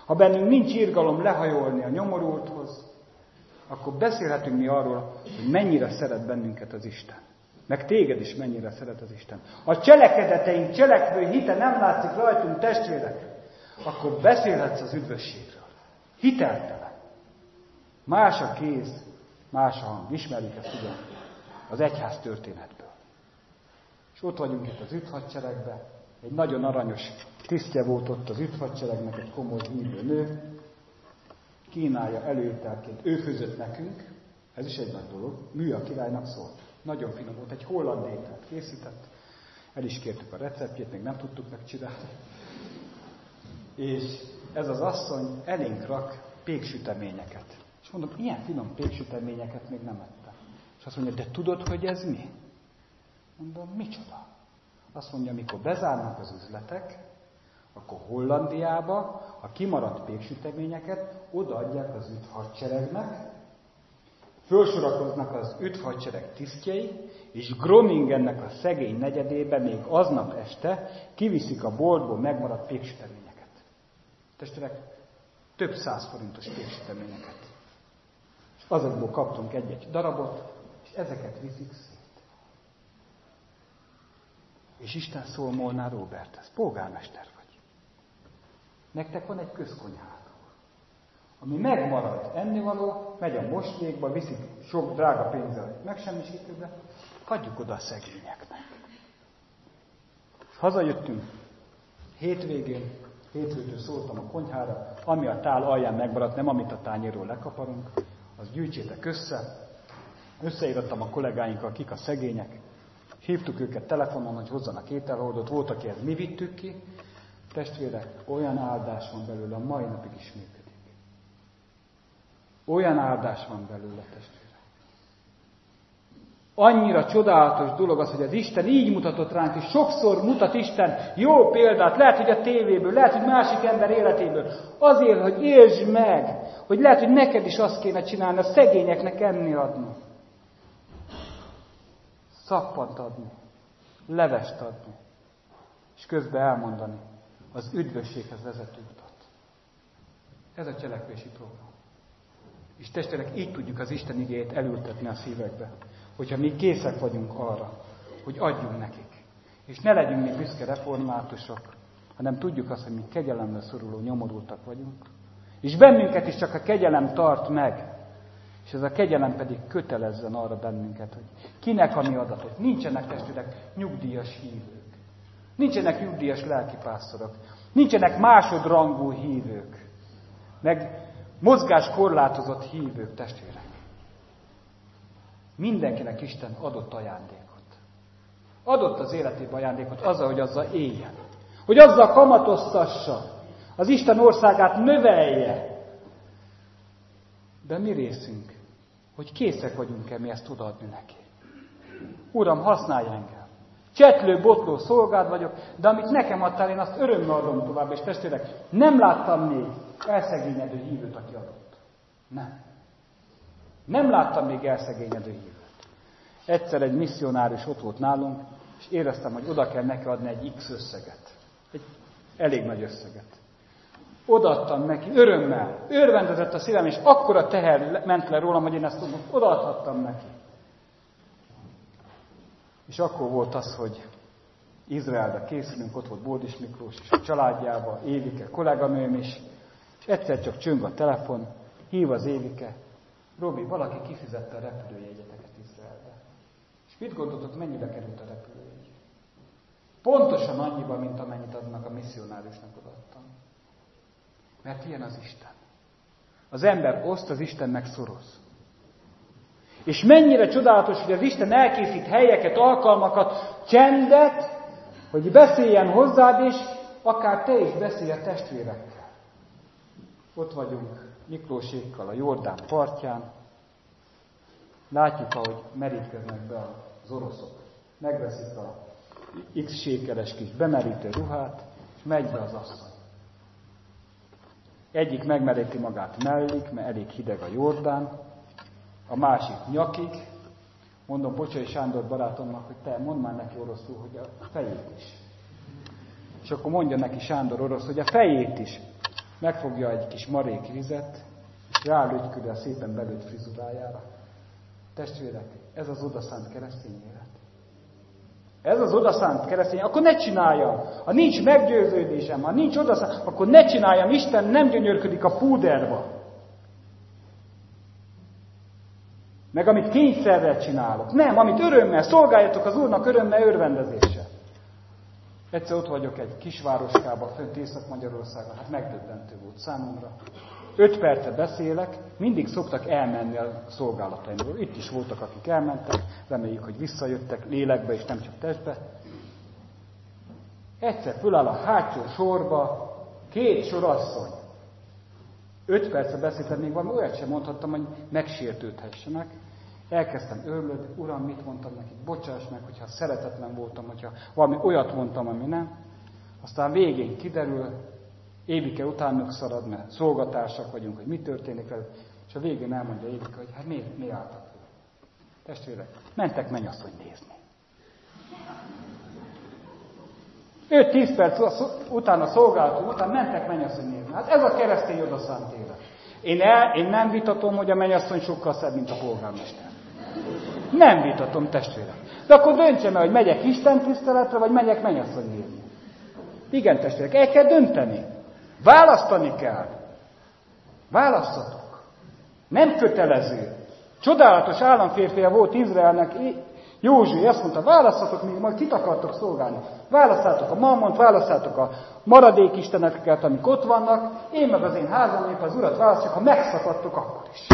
Ha bennünk nincs irgalom lehajolni a nyomorulthoz, akkor beszélhetünk mi arról, hogy mennyire szeret bennünket az Isten. Meg téged is mennyire szeret az Isten. A cselekedeteink, cselekvő hite nem látszik rajtunk, testvérek, akkor beszélhetsz az üdvösségről. Hiteltelen. Más a kéz, más a hang. Ismerjük ezt ugyan az egyház történetből. És ott vagyunk itt az üdvhadseregben. Egy nagyon aranyos tisztje volt ott az üdvhadseregnek, egy komoly hívő nő. Kínálja előételként. Ő főzött nekünk. Ez is egy nagy dolog. Mű a királynak szólt. Nagyon finom volt. Egy holland ételt készített. El is kértük a receptjét, még nem tudtuk megcsinálni. És ez az asszony elénk rak péksüteményeket. És mondom, ilyen finom péksüteményeket még nem ettem. És azt mondja, de tudod, hogy ez mi? Mondom, micsoda? Azt mondja, amikor bezárnak az üzletek, akkor Hollandiába a kimaradt péksüteményeket odaadják az üdvhadseregnek, fölsorakoznak az üdvhadsereg tisztjei, és Groningennek a szegény negyedébe még aznap este kiviszik a boltból megmaradt péksüteményeket. Testvérek, több száz forintos péksüteményeket. És azokból kaptunk egy-egy darabot, és ezeket viszik szét. És Isten szól Molnár Róberthez, polgármester vagy. Nektek van egy közkonyhátok, ami megmarad ennivaló, megy a moslékba, viszik sok drága pénzzel megsemmisítőbe, adjuk oda a szegényeknek. Hazajöttünk hétvégén, hétfőtől szóltam a konyhára, ami a tál alján megmaradt, nem amit a tányérról lekaparunk, az gyűjtsétek össze. Összeírottam a kollégáinkkal, kik a szegények, hívtuk őket telefonon, hogy hozzanak ételhordót, volt, akihez mi vittük ki. Testvérek, olyan áldás van belőle, a mai napig is működik. Olyan áldás van belőle, testvérek. Annyira csodálatos dolog az, hogy az Isten így mutatott ránk, és sokszor mutat Isten jó példát, lehet, hogy a tévéből, lehet, hogy másik ember életéből, azért, hogy értsd meg, hogy lehet, hogy neked is azt kéne csinálni, a szegényeknek enni adni. Szappant adni, levest adni, és közben elmondani az üdvösséghez vezető utat. Ez a cselekvési program. És testvérek, így tudjuk az Isten igéjét elültetni a szívekbe, hogyha mi készek vagyunk arra, hogy adjunk nekik. És ne legyünk mi büszke reformátusok, hanem tudjuk azt, hogy mi kegyelemre szoruló nyomorultak vagyunk. És bennünket is csak a kegyelem tart meg. És ez a kegyelem pedig kötelezzen arra bennünket, hogy kinek a mi adatot. Nincsenek, testvérek, nyugdíjas hívők. Nincsenek nyugdíjas lelkipásztorok. Nincsenek másodrangú hívők. Meg mozgáskorlátozott hívők, testvérek. Mindenkinek Isten adott ajándékot. Adott az életébe ajándékot azzal, hogy azzal éljen. Hogy azzal kamatoztassa. Az Isten országát növelje. De mi részünk, hogy készek vagyunk-e mi ezt odaadni neki. Uram, használj engem. Csetlő, botló szolgád vagyok, de amit nekem adtál, én azt örömmel adom tovább. És testvérek, nem láttam még elszegényedő hívőt, aki adott. Nem. Nem láttam még elszegényedő hívőt. Egyszer egy misszionárius ott volt nálunk, és éreztem, hogy oda kell neki adni egy X összeget. Egy elég nagy összeget. Odaadtam neki, örömmel, örvendezett a szívem, és akkora teher ment le rólam, hogy én ezt tudom, odaadhattam neki. És akkor volt az, hogy Izraelbe készülünk, ott volt Bódis Miklós és a családjában, Évike, kolléganőm is, és egyszer csak csöng a telefon, hív az Évike, Robi, valaki kifizette a repülőjegyeteket Izraelbe. És mit gondoltok, mennyibe került a repülőjegy? Pontosan annyiba, mint amennyit adnak a misszionáriusnak odaadtam. Mert ilyen az Isten. Az ember oszt, az Isten meg szoroz. És mennyire csodálatos, hogy az Isten elkészít helyeket, alkalmakat, csendet, hogy beszéljen hozzád, és akár te is beszélj a testvérekkel. Ott vagyunk Miklósékkal a Jordán partján. Látjuk, ahogy merítkeznek be az oroszok. Megveszik a X sékeles kis bemerítő ruhát, és megy be az asszony. Egyik megmeríti magát mellik, mert elég hideg a Jordán, a másik nyakig. Mondom Bocsai Sándor barátomnak, hogy te mondd már neki oroszul, hogy a fejét is. És akkor mondja neki Sándor orosz, hogy a fejét is. megfogja egy kis marék vizet, és rálögyküli a szépen belőtt frizurájára. Testvérek, ez az odaszánt keresztény élet. Ez az odaszánt keresztény, akkor ne csináljam. Ha nincs meggyőződésem, ha nincs odaszánt, akkor ne csináljam. Isten nem gyönyörködik a púderba. Meg amit kényszerrel csinálok. Nem, amit örömmel, szolgáljatok az Úrnak örömmel, örvendezéssel. Egyszer ott vagyok egy kisvároskában, fönt Észak-Magyarországon, hát megdöbbentő volt számomra. Öt percet beszélek, mindig szoktak elmenni a szolgálataimról. Itt is voltak, akik elmentek, reméljük, hogy visszajöttek lélekbe és nem csak testbe. Egyszer föláll a hátsó sorba két sorasszony. Öt percet beszéltem, még valami olyat sem mondhattam, hogy megsértődhessenek. Elkezdtem örülni, Uram, mit mondtam nekik, bocsáss meg, hogyha szeretetlen voltam, hogyha valami olyat mondtam, ami nem. Aztán végén kiderül, Évike utánok szarad, mert szolgatársak vagyunk, hogy mi történik velük, és a végén elmondja Évike, hogy hát miért, miért álltak fel. Testvérek, mentek mennyasszonyt nézni. öt-tíz perc után a szolgálatunk után mentek mennyasszonyt nézni. Hát ez a keresztény odaszánt élet. Én, el, én nem vitatom, hogy a mennyasszony sokkal szebb, mint a polgármester. Nem vitatom, testvérek. De akkor döntsem el, hogy megyek Isten tiszteletre, vagy megyek mennyasszony nézni. Igen, testvérek, el kell dönteni. Választani kell. Választatok. Nem kötelező. Csodálatos államférfia volt Izraelnek, Józsué azt mondta, választatok, még majd kit akartok szolgálni. Választátok a Mammont, választátok a maradék isteneket, amik ott vannak, én meg az én házam, épp az Urat választjuk, ha megszakadtok, akkor is.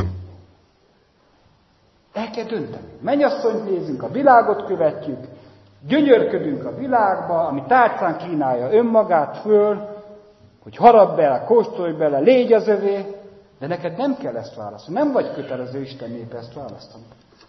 El kell dönteni. Mennyasszonyt nézünk, a világot követjük, gyönyörködünk a világba, ami tárcán kínálja önmagát föl, hogy harap bele, kóstolj bele, légy az övé, de neked nem kell ezt választani. Nem vagy kötelező Isten népe ezt választani.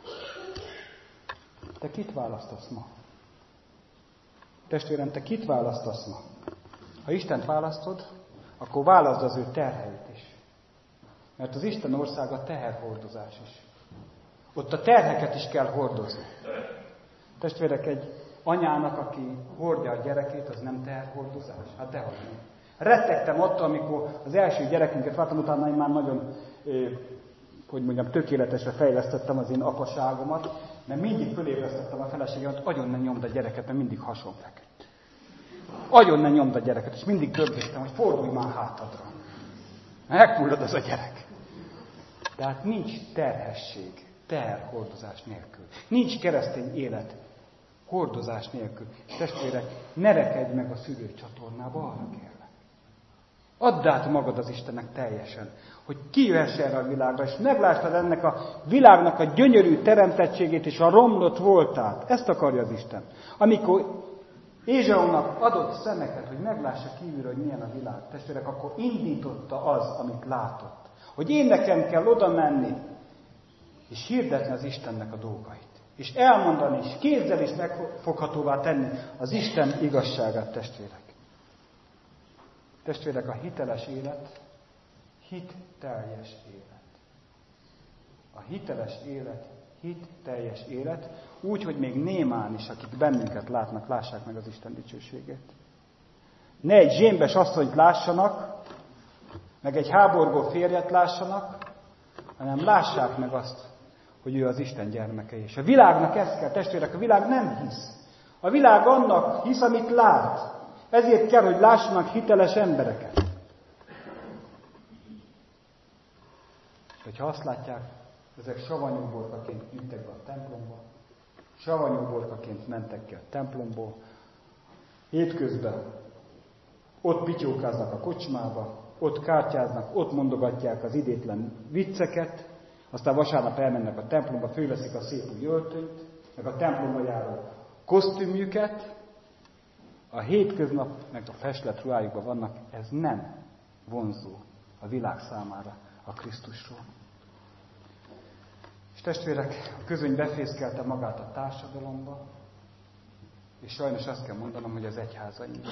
Te kit választasz ma? Testvérem, te kit választasz ma? Ha Istent választod, akkor válaszd az ő terheit is. Mert az Isten országa teherhordozás is. Ott a terheket is kell hordozni. Testvérek, egy anyának, aki hordja a gyerekét, az nem teherhordozás? Hát dehogy nem. Rettegtem attól, amikor az első gyerekünket vártam, utána én már nagyon, eh, hogy mondjam, tökéletesre fejlesztettem az én apaságomat, mert mindig fölébresztettem a feleségemet, agyon ne nyomd a gyereket, mert mindig hason feküdt. Agyon ne nyomd a gyereket, és mindig döbbögtem, hogy fordulj már hátadra. Megfullad az a gyerek. Tehát nincs terhesség, teherhordozás nélkül. Nincs keresztény élet hordozás nélkül. Testvérek, ne rekedj meg a szülőcsatornába, arra kérlek. Add át magad az Istennek teljesen, hogy kijöhess erre a világra, és meglássad ennek a világnak a gyönyörű teremtettségét és a romlott voltát. Ezt akarja az Isten. Amikor Ézsaunak adott szemeket, hogy meglássa kívülről, hogy milyen a világ, testvérek, akkor indította az, amit látott. Hogy én nekem kell oda menni, és hirdetni az Istennek a dolgait. És elmondani, és kézzel is megfoghatóvá tenni az Isten igazságát, testvérek. Testvérek, a hiteles élet, hit teljes élet. A hiteles élet, hit teljes élet, úgy, hogy még némán is, akik bennünket látnak, lássák meg az Isten dicsőségét. Ne egy zsémbes asszonyt lássanak, meg egy háborgó férjet lássanak, hanem lássák meg azt, hogy ő az Isten gyermeke. És a világnak ez kell, testvérek, a világ nem hisz. A világ annak hisz, amit lát. Ezért kell, hogy lássanak hiteles embereket. Hogyha azt látják, ezek savanyú borkaként jöttek be a templomba, savanyú borkaként mentek ki a templomból, hétközben ott pityókáznak a kocsmába, ott kártyáznak, ott mondogatják az idétlen vicceket, aztán vasárnap elmennek a templomba, fölveszik a szép új öltönyt, meg a templomba járó kosztümjüket, a hétköznap, meg a festlet ruhájukban vannak, ez nem vonzó a világ számára a Krisztusról. És testvérek, a közöny befészkelte magát a társadalomba, és sajnos azt kell mondanom, hogy az egyházaink.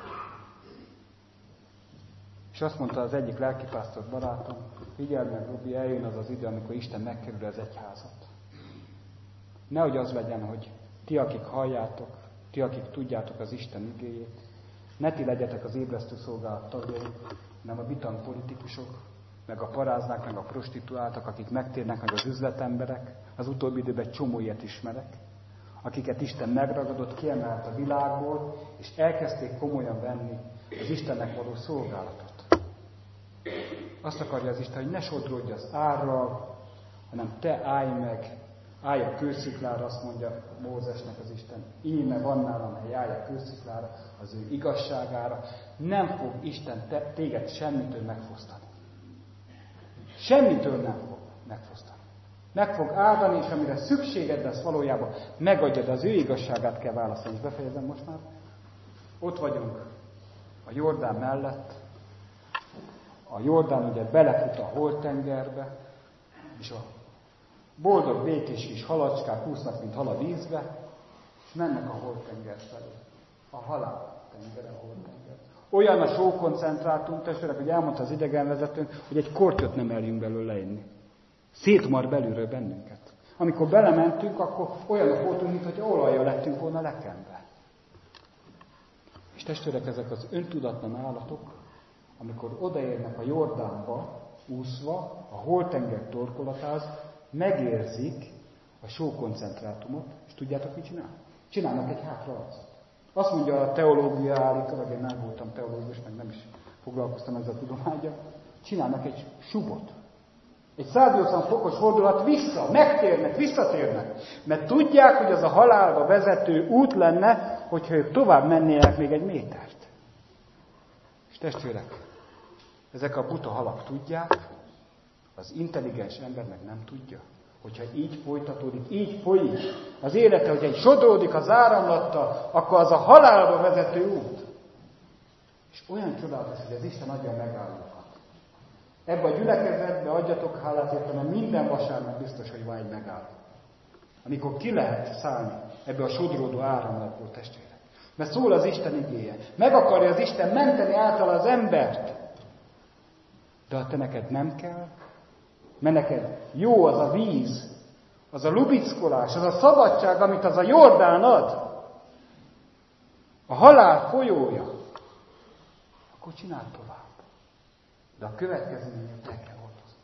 És azt mondta az egyik lelkipásztor barátom, figyelj meg, Robi, eljön az az idő, amikor Isten megkerül az egyházat. Nehogy az legyen, hogy ti, akik halljátok, ti, akik tudjátok az Isten igéjét, ne ti legyetek az ébresztő szolgálat tagjai, nem a bitang politikusok, meg a paráznák, meg a prostituáltak, akik megtérnek, meg az üzletemberek. Az utóbbi időben egy csomó ilyet ismerek, akiket Isten megragadott, kiemelt a világból, és elkezdték komolyan venni az Istennek való szolgálatot. Azt akarja az Isten, hogy ne sodródj az árral, hanem te állj meg, állj a kősziklára, azt mondja Mózesnek az Isten. Íme van nálam hely, állj a kősziklára, az ő igazságára. Nem fog Isten te, téged semmitől megfosztani. Semmitől nem fog megfosztani. Meg fog áldani, és amire szükséged lesz valójában, megadja, de az ő igazságát kell választani. És befejezem most már. Ott vagyunk a Jordán mellett. A Jordán ugye belefut a Holtengerbe, és a boldog, békés kis halacskák úsznak, mint hal a vízbe, és mennek a Holtenger felé. A halál tengere, a Holtenger. Olyan a sókoncentrátum, testvérek, hogy elmondta az idegenvezetőnk, hogy egy kortyot nem eljünk belőle inni. Szétmar belülről bennünket. Amikor belementünk, akkor olyanok voltunk, mintha olajjal lettünk volna lekenve. És testvérek, ezek az öntudatlan állatok, amikor odaérnek a Jordánba, úszva, a Holtenger torkolatáz, megérzik a sókoncentrátumot, és tudjátok, mit csinál? Csinálnak egy hátraarcot. Azt mondja a teológia állítólag, én nem voltam teológus, meg nem is foglalkoztam ezzel a tudományjal, csinálnak egy subot. Egy száznyolcvan fokos fordulat vissza, megtérnek, visszatérnek. Mert tudják, hogy az a halálba vezető út lenne, hogyha ők tovább mennének még egy métert. És testvérek, ezek a buta halak tudják, az intelligens ember meg nem tudja. Hogyha így folytatódik, így folyik az élete, hogyha így sodródik az áramlattal, akkor az a halálba vezető út. És olyan csodálatos, hogy az Isten adja a megállókat. Ebbe a gyülekezetbe adjatok hálát érte, mert minden vasárnap biztos, hogy van egy megálló. Amikor ki lehet szállni ebbe a sodródó áramlatból, testvérek. Mert szól az Isten igéje. Meg akarja az Isten menteni által az embert. De ha te neked nem kell, mert neked jó az a víz, az a lubickolás, az a szabadság, amit az a Jordán ad, a halál folyója, akkor csináld tovább. De a következményét el kell hordozni.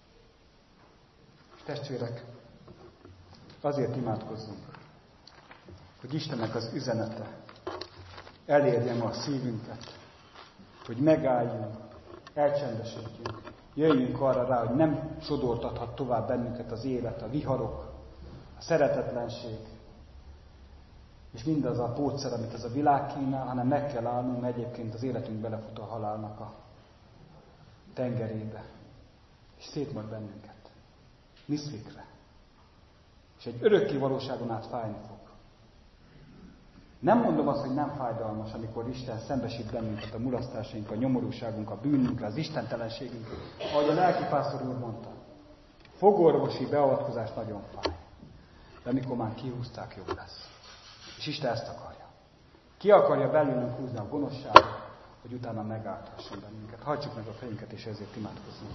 És testvérek, azért imádkozzunk, hogy Istennek az üzenete elérjen a szívünket, hogy megálljunk, elcsendesedjünk, jöjjünk arra rá, hogy nem sodortathat tovább bennünket az élet, a viharok, a szeretetlenség, és mindaz a pótszer, amit ez a világ kínál, hanem meg kell állnunk, mert egyébként az életünk belefut a halálnak a tengerébe, és szétmar bennünket. Miszlikre. És egy örökké valóságon át fájni fog. Nem mondom azt, hogy nem fájdalmas, amikor Isten szembesít bennünket a mulasztásaink, a nyomorúságunk, a bűnünkre, az istentelenségünk. Ahogy a lelkipásztor úr mondta, fogorvosi beavatkozás nagyon fáj. De amikor már kihúzták, jó lesz. És Isten ezt akarja. Ki akarja belőlünk húzni a gonoszságot, hogy utána megállthasson bennünket. Hajtsuk meg a fejünket, és ezért imádkozzunk.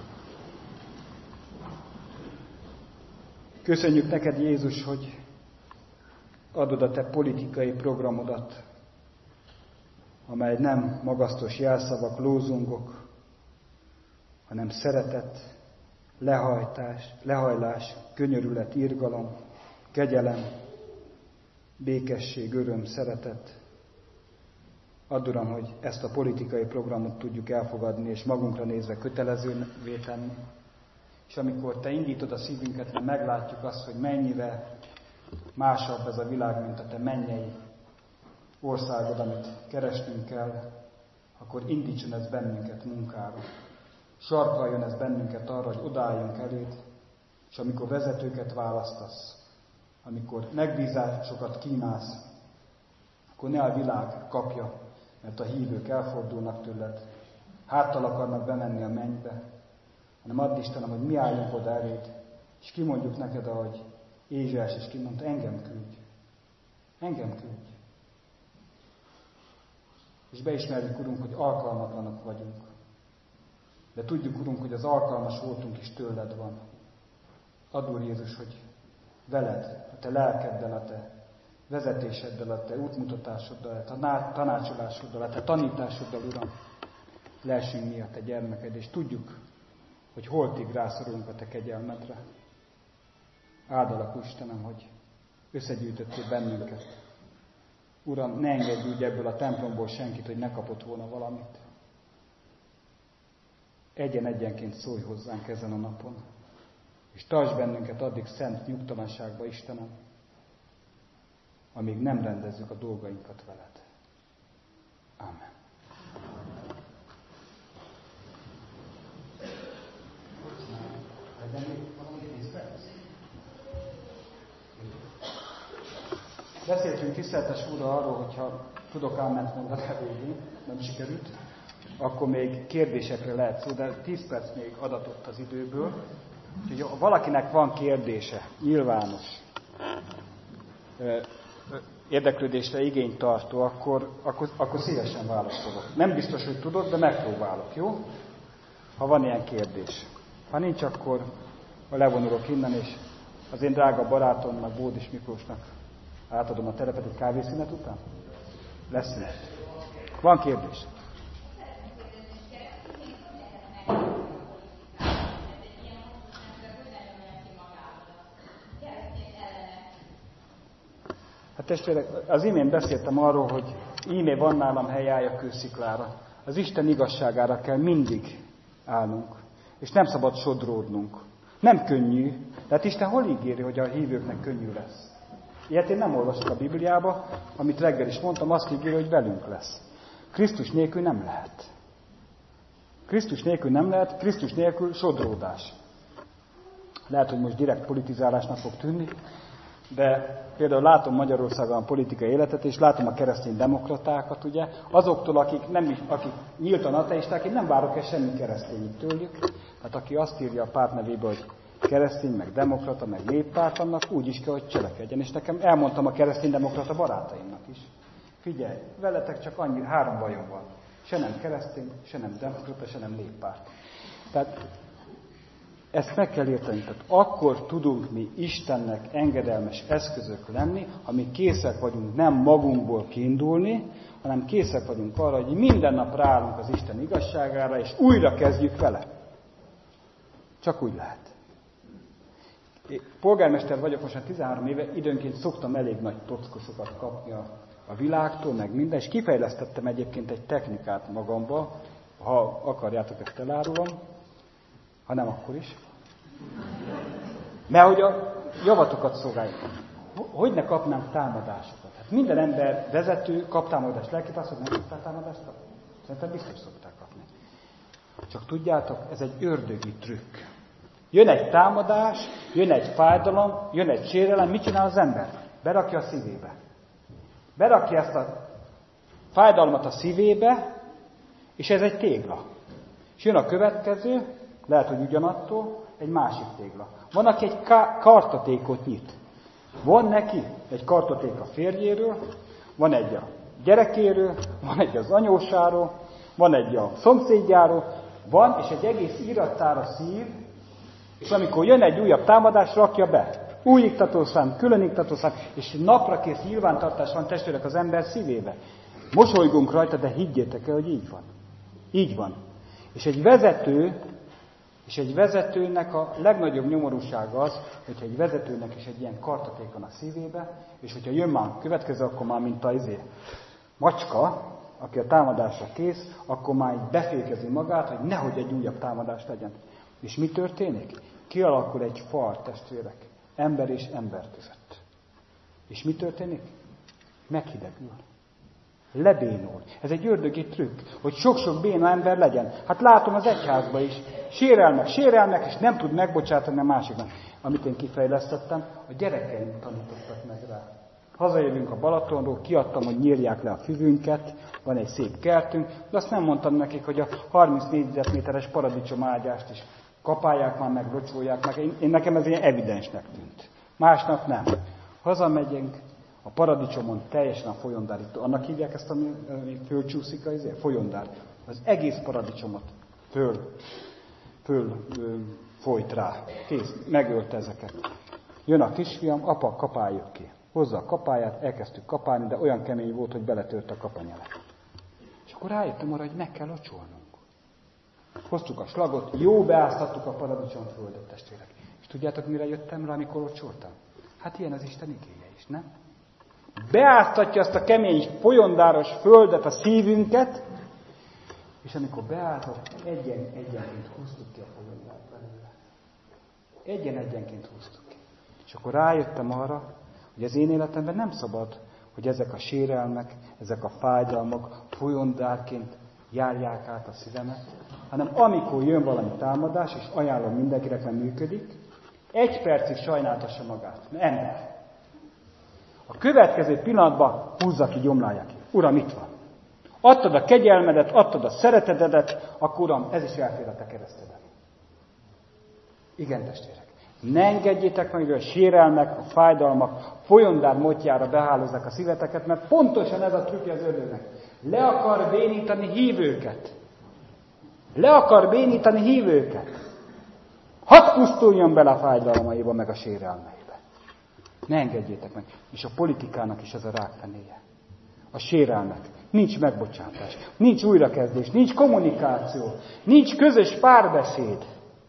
Köszönjük neked, Jézus, hogy adod a te politikai programodat, amely nem magasztos jelszavak, lózungok, hanem szeretet, lehajtás, lehajlás, könyörület, irgalom, kegyelem, békesség, öröm, szeretet. Add, Uram, hogy ezt a politikai programot tudjuk elfogadni, és magunkra nézve kötelezővé tenni. És amikor te indítod a szívünket, mert meglátjuk azt, hogy mennyire másabb ez a világ, mint a te mennyei országod, amit keresnünk kell, akkor indítson ez bennünket munkára. Sarkaljon ez bennünket arra, hogy odaálljunk eléd, és amikor vezetőket választasz, amikor megbízásokat kínálsz, akkor ne a világ kapja, mert a hívők elfordulnak tőled, háttal akarnak bemenni a mennybe, hanem add Istenem, hogy mi álljunk oda eléd, és kimondjuk neked, ahogy Ézsaiás is kimondta, engem küldj. Engem küldj. És beismerjük, Urunk, hogy alkalmatlanok vagyunk. De tudjuk, Urunk, hogy az alkalmas voltunk is tőled van. Add, Úr Jézus, hogy veled, a te lelkeddel, a te vezetéseddel, a te útmutatásoddal, a te tanácsolásoddal, a te tanításoddal, Uram, lelsünk mi a te gyermeked, és tudjuk, hogy holtig rászorulunk a te kegyelmedre. Áldalak, Istenem, hogy összegyűjtöttél bennünket. Uram, ne engedj úgy ebből a templomból senkit, hogy ne kapott volna valamit. Egyen-egyenként szólj hozzánk ezen a napon, és tarts bennünket addig szent nyugtalanságba, Istenem, amíg nem rendezzük a dolgainkat veled. Amen. Beszéltünk tiszteltes úrra arról, hogyha tudok áment mondani a végén, nem sikerült, akkor még kérdésekre lehet szó, de tíz perc még adatott az időből. Úgyhogy ha valakinek van kérdése, nyilvános, érdeklődésre igényt tartó, akkor, akkor, akkor szívesen válaszolok. Nem biztos, hogy tudod, de megpróbálok, jó? Ha van ilyen kérdés. Ha nincs, akkor levonulok innen, és az én drága barátomnak, Bódis Miklósnak átadom a terepet egy kávészünet után? Lesz szünet. Van kérdés? Hát testvérek, az imént beszéltem arról, hogy íme van nálam hely, állja kősziklára. Az Isten igazságára kell mindig állnunk, és nem szabad sodródnunk. Nem könnyű, de hát Isten hol ígéri, hogy a hívőknek könnyű lesz? Ilyet én nem olvasok a Bibliába, amit reggel is mondtam, azt ígéri, hogy velünk lesz. Krisztus nélkül nem lehet. Krisztus nélkül nem lehet, Krisztus nélkül sodródás. Lehet, hogy most direkt politizálásnak fog tűnni, de például látom Magyarországon a politikai életet, és látom a keresztény demokratákat, ugye, azoktól, akik, nem, akik nyíltan ateisták, én nem várok el semmi keresztényit tőlük. Hát aki azt írja a párt nevébe, hogy keresztény, meg demokrata, meg néppárt, annak úgy is kell, hogy cselekedjen. És nekem elmondtam a keresztény demokrata barátaimnak is. Figyelj, veletek csak annyi, három bajom van. Se nem keresztény, se nem demokrata, se nem néppárt. Tehát ezt meg kell érteni. Tehát akkor tudunk mi Istennek engedelmes eszközök lenni, ha mi készek vagyunk nem magunkból kiindulni, hanem készek vagyunk arra, hogy minden nap ráállunk az Isten igazságára, és újra kezdjük vele. Csak úgy lehet. Én polgármester vagyok most már tizenhárom éve, időnként szoktam elég nagy tockosokat kapni a, a világtól, meg minden, és kifejlesztettem egyébként egy technikát magamba, ha akarjátok, ezt elárulom, ha nem, akkor is. Mert hogy a javatokat szolgáljuk. Hogy ne kapnánk támadásokat? Hát minden ember vezető kap támadást. Lelkipásztor nem szoktál támadást kapni? Szerintem biztos szokták kapni. Csak tudjátok, ez egy ördögi trükk. Jön egy támadás, jön egy fájdalom, jön egy sérelem, mit csinál az ember? Berakja a szívébe. Berakja ezt a fájdalmat a szívébe, és ez egy tégla. És jön a következő, lehet, hogy ugyanattól, egy másik tégla. Van, aki egy kartotékot nyit. Van neki egy kartoték a férjéről, van egy a gyerekéről, van egy az anyósáról, van egy a szomszédjáról, van, és egy egész irattár szív, és amikor jön egy újabb támadás, rakja be. Új iktatószám, külön iktatószám, és napra kész nyilvántartás van testvérek az ember szívébe. Mosolygunk rajta, de higgyétek el, hogy így van. Így van. És egy vezető, és egy vezetőnek a legnagyobb nyomorúsága az, hogyha egy vezetőnek is egy ilyen kartoték van a szívébe, és hogyha jön már a következő, akkor már mint a izé, macska, aki a támadásra kész, akkor már így befékezi magát, hogy nehogy egy újabb támadás legyen. És mi történik? Kialakul egy fal, testvérek, ember és ember között. És mi történik? Meghidegül. Lebénul. Ez egy ördögi trükk, hogy sok-sok béna ember legyen. Hát látom az egyházban is. Sérelmek, sérelmek, és nem tud megbocsátani a másiknak. Amit én kifejlesztettem, a gyerekeim tanítottak meg rá. Hazajövünk a Balatonról, kiadtam, hogy nyírják le a füvünket, van egy szép kertünk, de azt nem mondtam nekik, hogy a harminc négyzetméteres paradicsom ágyást is kapálják már meg, locsolják meg. Én, én nekem ez ilyen evidensnek tűnt. Másnap nem. Hazamegyünk, a paradicsomon teljesen a folyondár. Annak hívják ezt, ami, ami fölcsúszik, azért? Folyondár. Az egész paradicsomot föl, föl ö, folyt rá. Kész, megölte ezeket. Jön a kisfiam, apa, kapáljuk ki. Hozza a kapáját, elkezdtük kapálni, de olyan kemény volt, hogy beletört a kapanyele. És akkor rájöttem arra, hogy meg kell locsolnunk. Hoztuk a slagot, jó beáztattuk a paradicsomföldet, testvérek. És tudjátok, mire jöttem rá, amikor ott sortam? Hát ilyen az Isten igéje is, nem? Beáztatja azt a kemény, folyondáros földet, a szívünket, és amikor beázott, egyen-egyenként húztuk ki a folyondát belőle. Egyen-egyenként húztuk ki. És akkor rájöttem arra, hogy az én életemben nem szabad, hogy ezek a sérelmek, ezek a fájdalmak folyondárként járják át a szívemet, hanem amikor jön valami támadás, és ajánlom mindenkinek, nem működik, egy percig sajnáltassa magát. Ember. A következő pillanatban húzza ki, gyomlálja ki. Uram, itt van. Adtad a kegyelmedet, adtad a szeretetedet, akkor Uram, ez is elfér a te kereszteden. Igen, testvérek. Ne engedjétek meg, hogy a sérelmek, a fájdalmak folyondár motjára behálózzák a szíveteket, mert pontosan ez a trükkje az ördögnek. Le akar bénítani hívőket. Le akar bénítani hívőket. Hadd pusztuljon bele a fájdalmaiba, meg a sérelmeibe. Ne engedjétek meg. És a politikának is ez a rákfenéje. A sérelmek. Nincs megbocsátás. Nincs újrakezdés. Nincs kommunikáció. Nincs közös párbeszéd.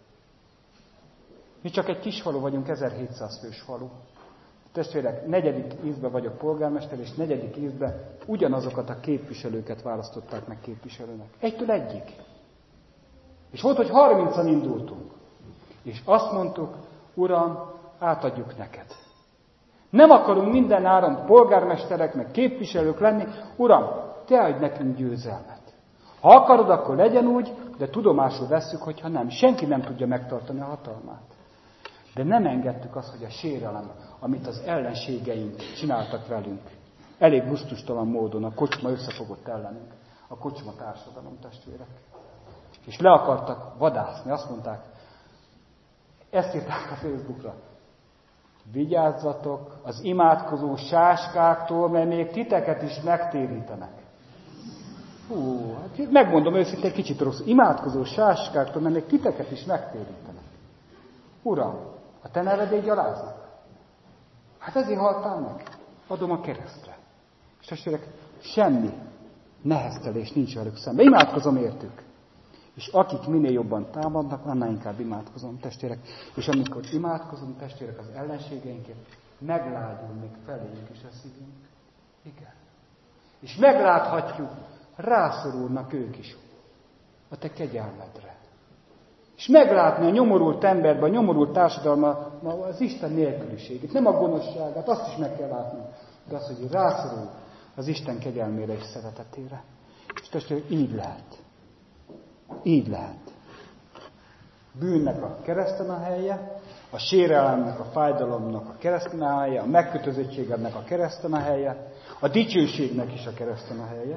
Mi csak egy kis falu vagyunk, ezerhétszáz fős falu. Testvérek, negyedik ízben vagyok polgármester, és negyedik ízben ugyanazokat a képviselőket választották meg képviselőnek. Egytől egyig. És volt, hogy harmincan indultunk. És azt mondtuk, Uram, átadjuk neked. Nem akarunk minden áron polgármesterek, meg képviselők lenni. Uram, te adj nekünk győzelmet. Ha akarod, akkor legyen úgy, de tudomásul vesszük, hogyha nem. Senki nem tudja megtartani a hatalmát. De nem engedtük azt, hogy a sérelem, amit az ellenségeink csináltak velünk, elég gusztustalan módon a kocsma összefogott ellenünk, a kocsma társadalom, testvérek. És le akartak vadászni, azt mondták, ezt írták a Facebookra, vigyázzatok az imádkozó sáskáktól, mert még titeket is megtérítenek. Hú, hát megmondom őszintén, kicsit rossz, imádkozó sáskáktól, mert még titeket is megtérítenek. Uram, a te neved így gyaláznak? Hát ezért haltál meg. Adom a keresztre. És testvérek, semmi neheztelés nincs velük szemben. Imádkozom értük. És akik minél jobban támadnak, annál inkább imádkozom, testvérek. És amikor imádkozom, testvérek, az ellenségeinkért, meglágyul még feléjük is a szívünk. Igen. És megláthatjuk, rászorulnak ők is a te kegyelmedre. És meglátni a nyomorult emberben, a nyomorult társadalma az Isten nélküliségét, nem a gonoszságát, azt is meg kell látni, de az, hogy rászorul az Isten kegyelmére és szeretetére. És testvérek, így lehet. Így lehet. Bűnnek a kereszten a helye, a sérelemnek, a fájdalomnak a kereszten a helye, a megkötözöttségednek a kereszten a helye, a dicsőségnek is a kereszten a helye.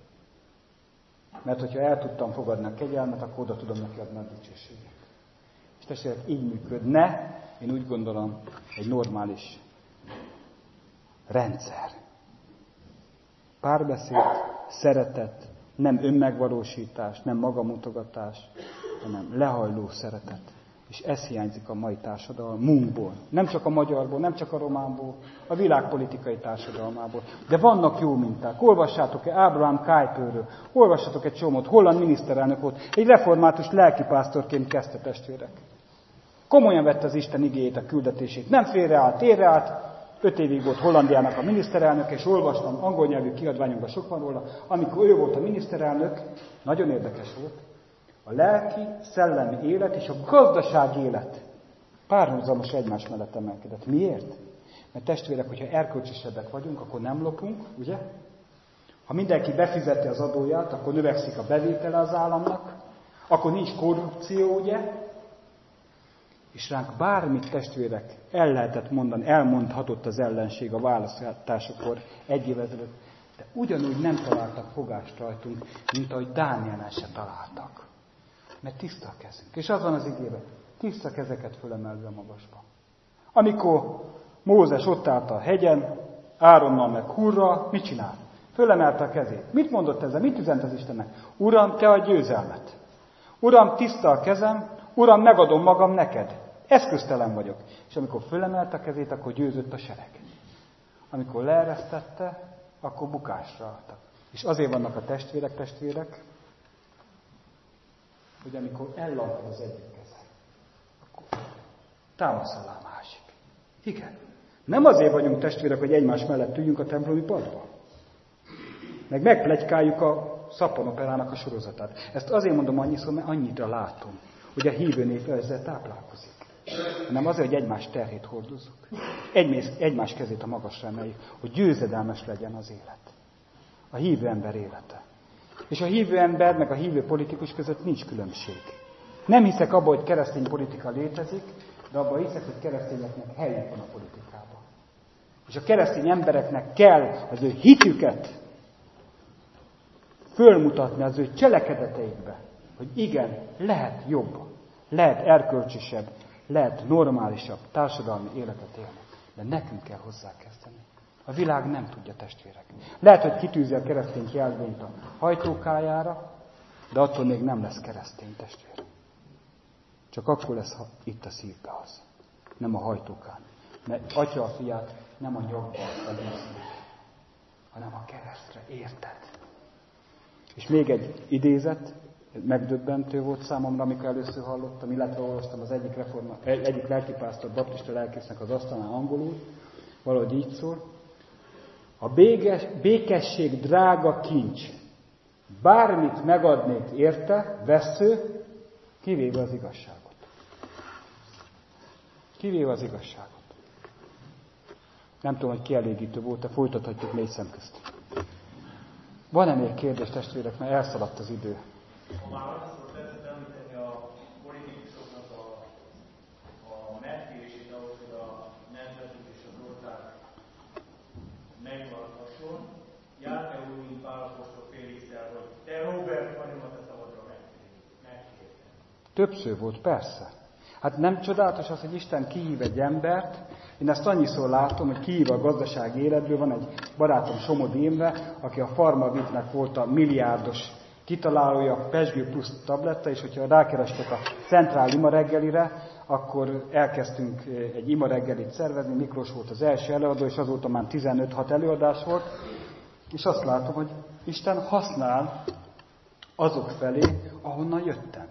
Mert hogyha el tudtam fogadni a kegyelmet, akkor oda tudom neki adni a dicsőséget. És testvérek, így működne, én úgy gondolom, egy normális rendszer. Párbeszéd, szeretet, nem önmegvalósítás, nem magamutogatás, hanem lehajló szeretet. És ez hiányzik a mai társadalmunkból. Nem csak a magyarból, nem csak a románból, a világpolitikai társadalmából. De vannak jó minták. Olvassátok-e Abraham Kuyperről, olvassatok egy csomót, holland miniszterelnök volt, egy református lelkipásztorként kezdte, testvérek. Komolyan vette az Isten igéjét, a küldetését. Nem félreállt, térreállt. Öt évig volt Hollandiának a miniszterelnök, és olvastam angol nyelvű kiadványunkban sok van róla. Amikor ő volt a miniszterelnök, nagyon érdekes volt, a lelki, szellemi élet és a gazdasági élet párhuzamos egymás mellett emelkedett. Miért? Mert testvérek, hogyha erkölcsisebbek vagyunk, akkor nem lopunk, ugye? Ha mindenki befizeti az adóját, akkor növekszik a bevétele az államnak, akkor nincs korrupció, ugye? És ránk bármit, testvérek, el lehetett mondani, elmondhatott az ellenség a választásokor egy évvel ezelőtt, de ugyanúgy nem találtak fogást rajtunk, mint ahogy Dánielen se találtak. Mert tiszta a kezünk. És az van az igében, tiszta kezeket fölemelve a magasba. Amikor Mózes ott állt a hegyen, Áronnal meg Hurral, mit csinál? Fölemelte a kezét. Mit mondott ezzel? Mit üzent az Istennek? Uram, te adj győzelmet. Uram, tiszta a kezem, Uram, megadom magam neked. Eszköztelen vagyok. És amikor fölemelte a kezét, akkor győzött a sereg. Amikor leeresztette, akkor bukásra álltak. És azért vannak a testvérek, testvérek, hogy amikor ellantad az egyik kezed, akkor támasz alá a másik. Igen. Nem azért vagyunk testvérek, hogy egymás mellett üljünk a templomi padban. Meg megpletykáljuk a szappanoperának a sorozatát. Ezt azért mondom annyiszor, mert annyira látom, hogy a hívő nép ezzel táplálkozik. Hanem azért, hogy egymás terhét hordozzuk. Egymás, egymás kezét a magasra emeljük, hogy győzedelmes legyen az élet. A hívő ember élete. És a hívő ember meg a hívő politikus között nincs különbség. Nem hiszek abban, hogy keresztény politika létezik, de abban hiszek, hogy keresztényeknek helyük van a politikában. És a keresztény embereknek kell az ő hitüket fölmutatni az ő cselekedeteikbe, hogy igen, lehet jobb, lehet erkölcsösebb, lehet normálisabb társadalmi életet élni. De nekünk kell hozzákezdeni. A világ nem tudja, testvérek. Lehet, hogy kitűzi a keresztény jelvényt a hajtókájára, de attól még nem lesz keresztény, testvér. Csak akkor lesz, ha itt a szívbe az. Nem a hajtókán. Mert atya a fiát nem a nyakba adja, hanem a keresztre. Érted? És még egy idézet, megdöbbentő volt számomra, amikor először hallottam, illetve olvastam az egyik, reforma, egyik lelkipásztor, baptista lelkésznek az asztalán angolul, valahogy így szól. A békes, békesség drága kincs. Bármit megadnék érte, vesző, kivéve az igazságot. Kivéve az igazságot. Nem tudom, hogy kielégítő volt, de folytathatjuk négy szem közt. Van-e még kérdés, testvérek, mert elszaladt az idő? Ha már azt tetszett említeni a politikusoknak a, a megkérését ahhoz, hogy a nemzetük és az ország megmaradhasson, járt-e úgy, mint Pál apostol Félixszel, hogy te Róbert vagyomat a szabadra megkértem? Többször volt, persze. Hát nem csodálatos az, hogy Isten kihív egy embert. Én ezt annyiszor látom, hogy kihív a gazdasági életből. Van egy barátom, Somodi Imre, aki a Pharmavitnek volt a milliárdos kitalálója, a Pezsgő plusz tabletta, és hogyha rákerestek a Centrál ima reggelire, akkor elkezdtünk egy ima reggelit szervezni. Miklós volt az első előadó, és azóta már tizenöt-hat előadás volt. És azt látom, hogy Isten használ azok felé, ahonnan jöttem.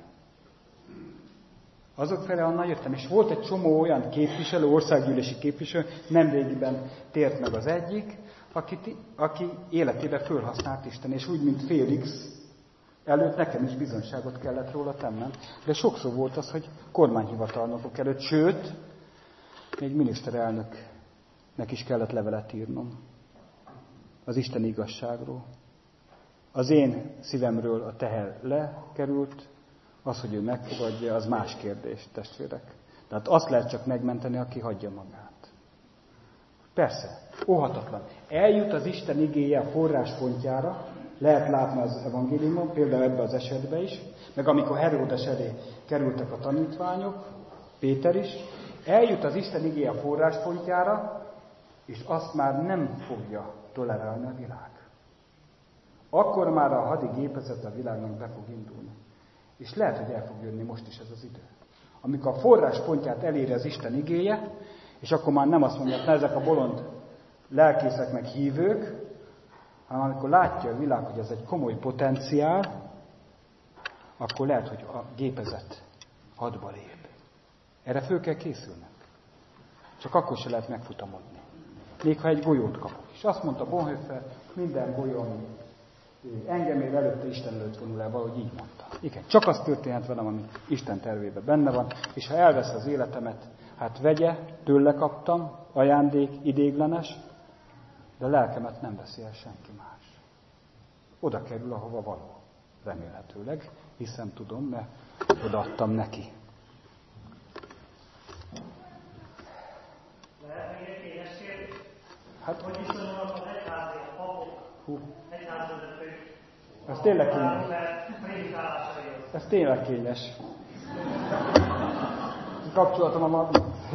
Azok felé, ahonnan jöttem. És volt egy csomó olyan képviselő, országgyűlési képviselő, nemrégiben tért meg az egyik, aki, aki életébe fölhasznált Isten. És úgy, mint Félix, előtt nekem is bizonyságot kellett róla tennem. De sokszor volt az, hogy kormányhivatalnokok előtt, sőt, még miniszterelnöknek is kellett levelet írnom. Az Isten igazságról. Az én szívemről a teher lekerült, az, hogy ő megfogadja, az más kérdés, testvérek. Tehát azt lehet csak megmenteni, aki hagyja magát. Persze, óhatatlan. Eljut az Isten igéje a forráspontjára, lehet látni az evangéliumon, például ebben az esetben is, meg amikor Heródes elé kerültek a tanítványok, Péter is, eljut az Isten igéje a forráspontjára, és azt már nem fogja tolerálni a világ. Akkor már a hadigépezet a világnak be fog indulni. És lehet, hogy el fog jönni most is ez az idő. Amikor a forráspontját eléri az Isten igéje, és akkor már nem azt mondják, na ezek a bolond lelkészek meg hívők, hanem amikor látja a világ, hogy ez egy komoly potenciál, akkor lehet, hogy a gépezet hadba lép. Erre föl kell készülnünk. Csak akkor se lehet megfutamodni. Még ha egy golyót kapok. És azt mondta Bonhoeffer, minden golyó, ami engem ér előtte Isten előtt vonul el, valahogy így mondta. Igen, csak az történhet velem, ami Isten tervében benne van, és ha elvesz az életemet, hát vegye, tőle kaptam, ajándék, idéglenes, de a lelkemet nem veszi el senki más. Oda kerül, ahova való. Remélhetőleg, hiszem tudom, mert odaadtam neki. Lehet még egy kényes kérdés? Hát, hogy viszonyulnak az egyházi, a papok, hú, egyházvezetők, ez tényleg kényes. prédikálásaihoz. Ez tényleg kényes. Kapcsolatom a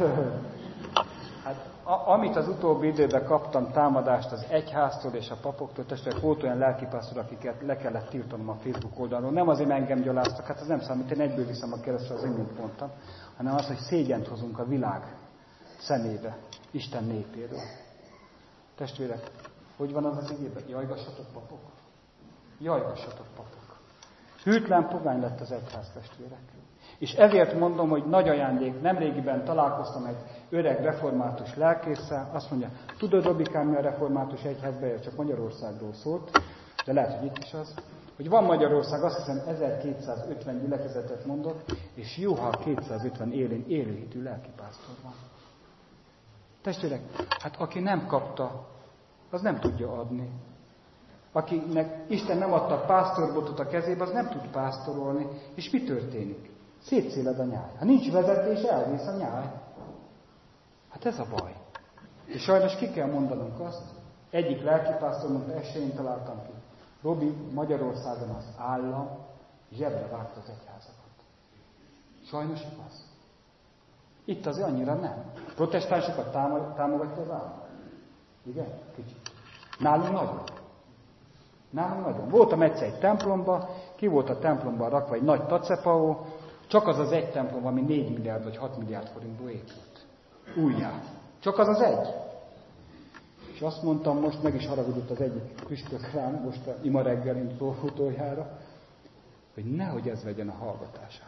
Hát, a, amit az utóbbi időben kaptam támadást az egyháztól és a papoktól, testvérek, volt olyan lelkipásztor, akiket le kellett tiltanom a Facebook oldalról. Nem azért, mert engem gyaláztak, hát ez nem számít, én egyből viszem a keresztre, az imént mondtam, hanem az, hogy szégyent hozunk a világ szemébe, Isten népéről. Testvérek, hogy van az az igében? Jajgassatok, papok! Jajgassatok, papok! Hűtlen pogány lett az egyház, testvérek. És ezért mondom, hogy nagy ajándék, nemrégiben találkoztam egy öreg református lelkésszel, azt mondja, tudod, Robikám, mi a református egyház beje, csak Magyarországról szólt, de lehet, hogy itt is az, hogy van Magyarország, azt hiszem ezerkétszázötven gyülekezetet mondott, és jó, ha kétszázötven élén élőhitű lelkipásztor van. Testvérek, hát aki nem kapta, az nem tudja adni. Akinek Isten nem adta a pásztorbotot a kezébe, az nem tud pásztorolni. És mi történik? Szétszéled a nyáj. Ha nincs vezetés, elvész a nyáj. Hát ez a baj. És sajnos ki kell mondanunk azt, egyik lelkipásztor mondta, ezt se én találtam ki. Robi, Magyarországon az állam zsebre vágta az egyházakat. Sajnos igaz. Itt azért annyira nem. Protestánsokat támogatja az állam. Igen? Kicsit. Nálunk nagyon. Nálunk nagyon. Voltam egyszer egy templomba, ki volt a templomban rakva egy nagy tacepaó, csak az az egy templom, ami négy milliárd vagy hat milliárd forintból épült. Újjá. Csak az az egy. És azt mondtam, most meg is haragudott az egyik püspök rám, most a ima reggelint utoljára, hogy nehogy ez legyen a hallgatására.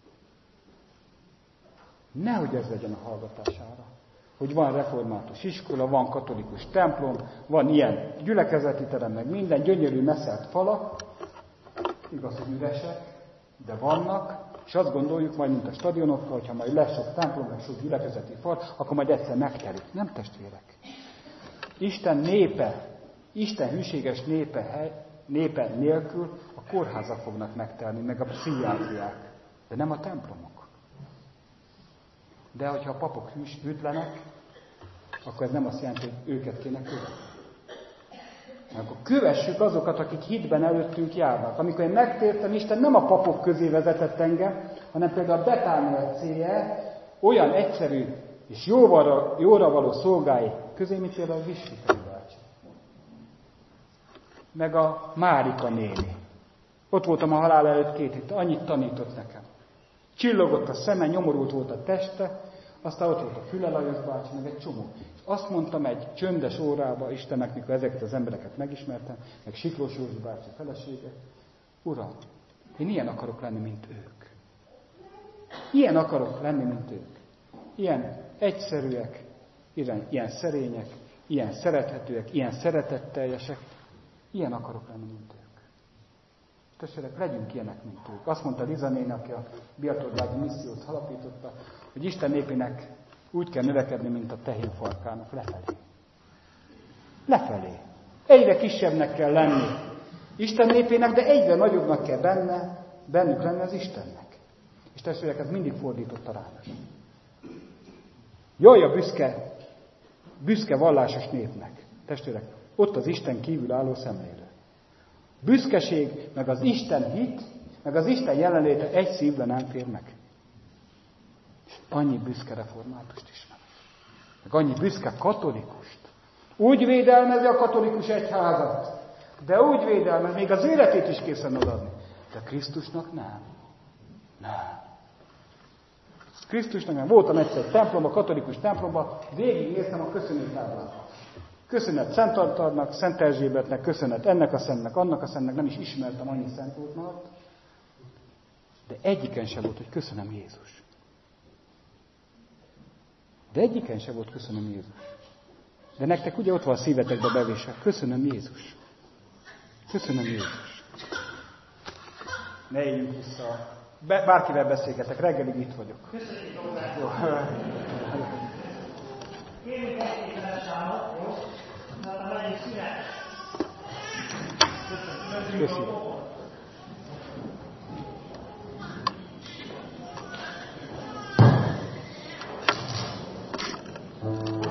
Nehogy ez legyen a hallgatására. Hogy van református iskola, van katolikus templom, van ilyen gyülekezeti terem, meg minden, gyönyörű messzelt falak, igaz, hogy üresek, de vannak, és azt gondoljuk majd, mint a stadionokkal, hogyha majd lesz sok templom, meg sok gyülekezeti fal, akkor majd egyszer megtelik. Nem, testvérek. Isten népe, Isten hűséges népe, hely, népe nélkül a kórházak fognak megtelni, meg a pszichiátriák, de nem a templomok. De hogyha a papok hűs, hűtlenek, akkor ez nem azt jelenti, hogy őket kéne követni. Akkor kövessük azokat, akik hitben előttünk járnak. Amikor én megtértem, Isten nem a papok közé vezetett engem, hanem például a Betánia célja olyan egyszerű és jóra, jóra való szolgái közé, mint például a Visviteli bácsi. Meg a Márika néni. Ott voltam a halál előtt két hét, annyit tanított nekem. Csillogott a szeme, nyomorult volt a teste, aztán ott volt a Füle Lajos bácsi, meg egy csomó. És azt mondtam egy csöndes órába Istennek, mikor ezeket az embereket megismertem, meg Siklós Józsi bácsi felesége, Uram, én ilyen akarok lenni, mint ők. Ilyen akarok lenni, mint ők. Ilyen egyszerűek, ilyen, ilyen szerények, ilyen szerethetőek, ilyen szeretetteljesek. Ilyen akarok lenni, mint ők. Testvérek, legyünk ilyenek, mint ők. Azt mondta Liza néni, aki a Biatorvágyi missziót alapította, hogy Isten népének úgy kell növekedni, mint a tehénfarkának, lefelé. Lefelé. Egyre kisebbnek kell lenni Isten népének, de egyre nagyobbnak kell benne, bennük lenni az Istennek. És testvérek, ez mindig fordította rám. Jaj, a büszke, büszke vallásos népnek. Testvérek, ott az Isten kívül álló szemlélő. Büszkeség, meg az Isten hit, meg az Isten jelenléte egy szívbe nem fér meg. És annyi büszke reformátust ismerek. Meg annyi büszke katolikust. Úgy védelmezi a katolikus egyházat, de úgy védelmez, még az életét is készen odaadni. De Krisztusnak nem. Nem. Krisztusnak nem. Voltam egyszer egy templomba, katolikus templomba, végignéztem a köszönőtáblát. Köszönet Szent Antalnak, Szent Erzsébetnek, köszönet ennek a szentnek, annak a szentnek, nem is ismertem, annyi szent volt már. De egyiken sem volt, hogy köszönöm Jézus. De egyiken sem volt, köszönöm Jézus. De nektek ugye ott van a szívetekbe bevése. Köszönöm Jézus. Köszönöm Jézus. Ne éljünk vissza. Be, bárkivel beszélgetek, reggelig itt vagyok. Köszönjük, Robert. Kérjük egy leszállott, jó? Na, megyünk szünet. Köszönjük. Köszönjük.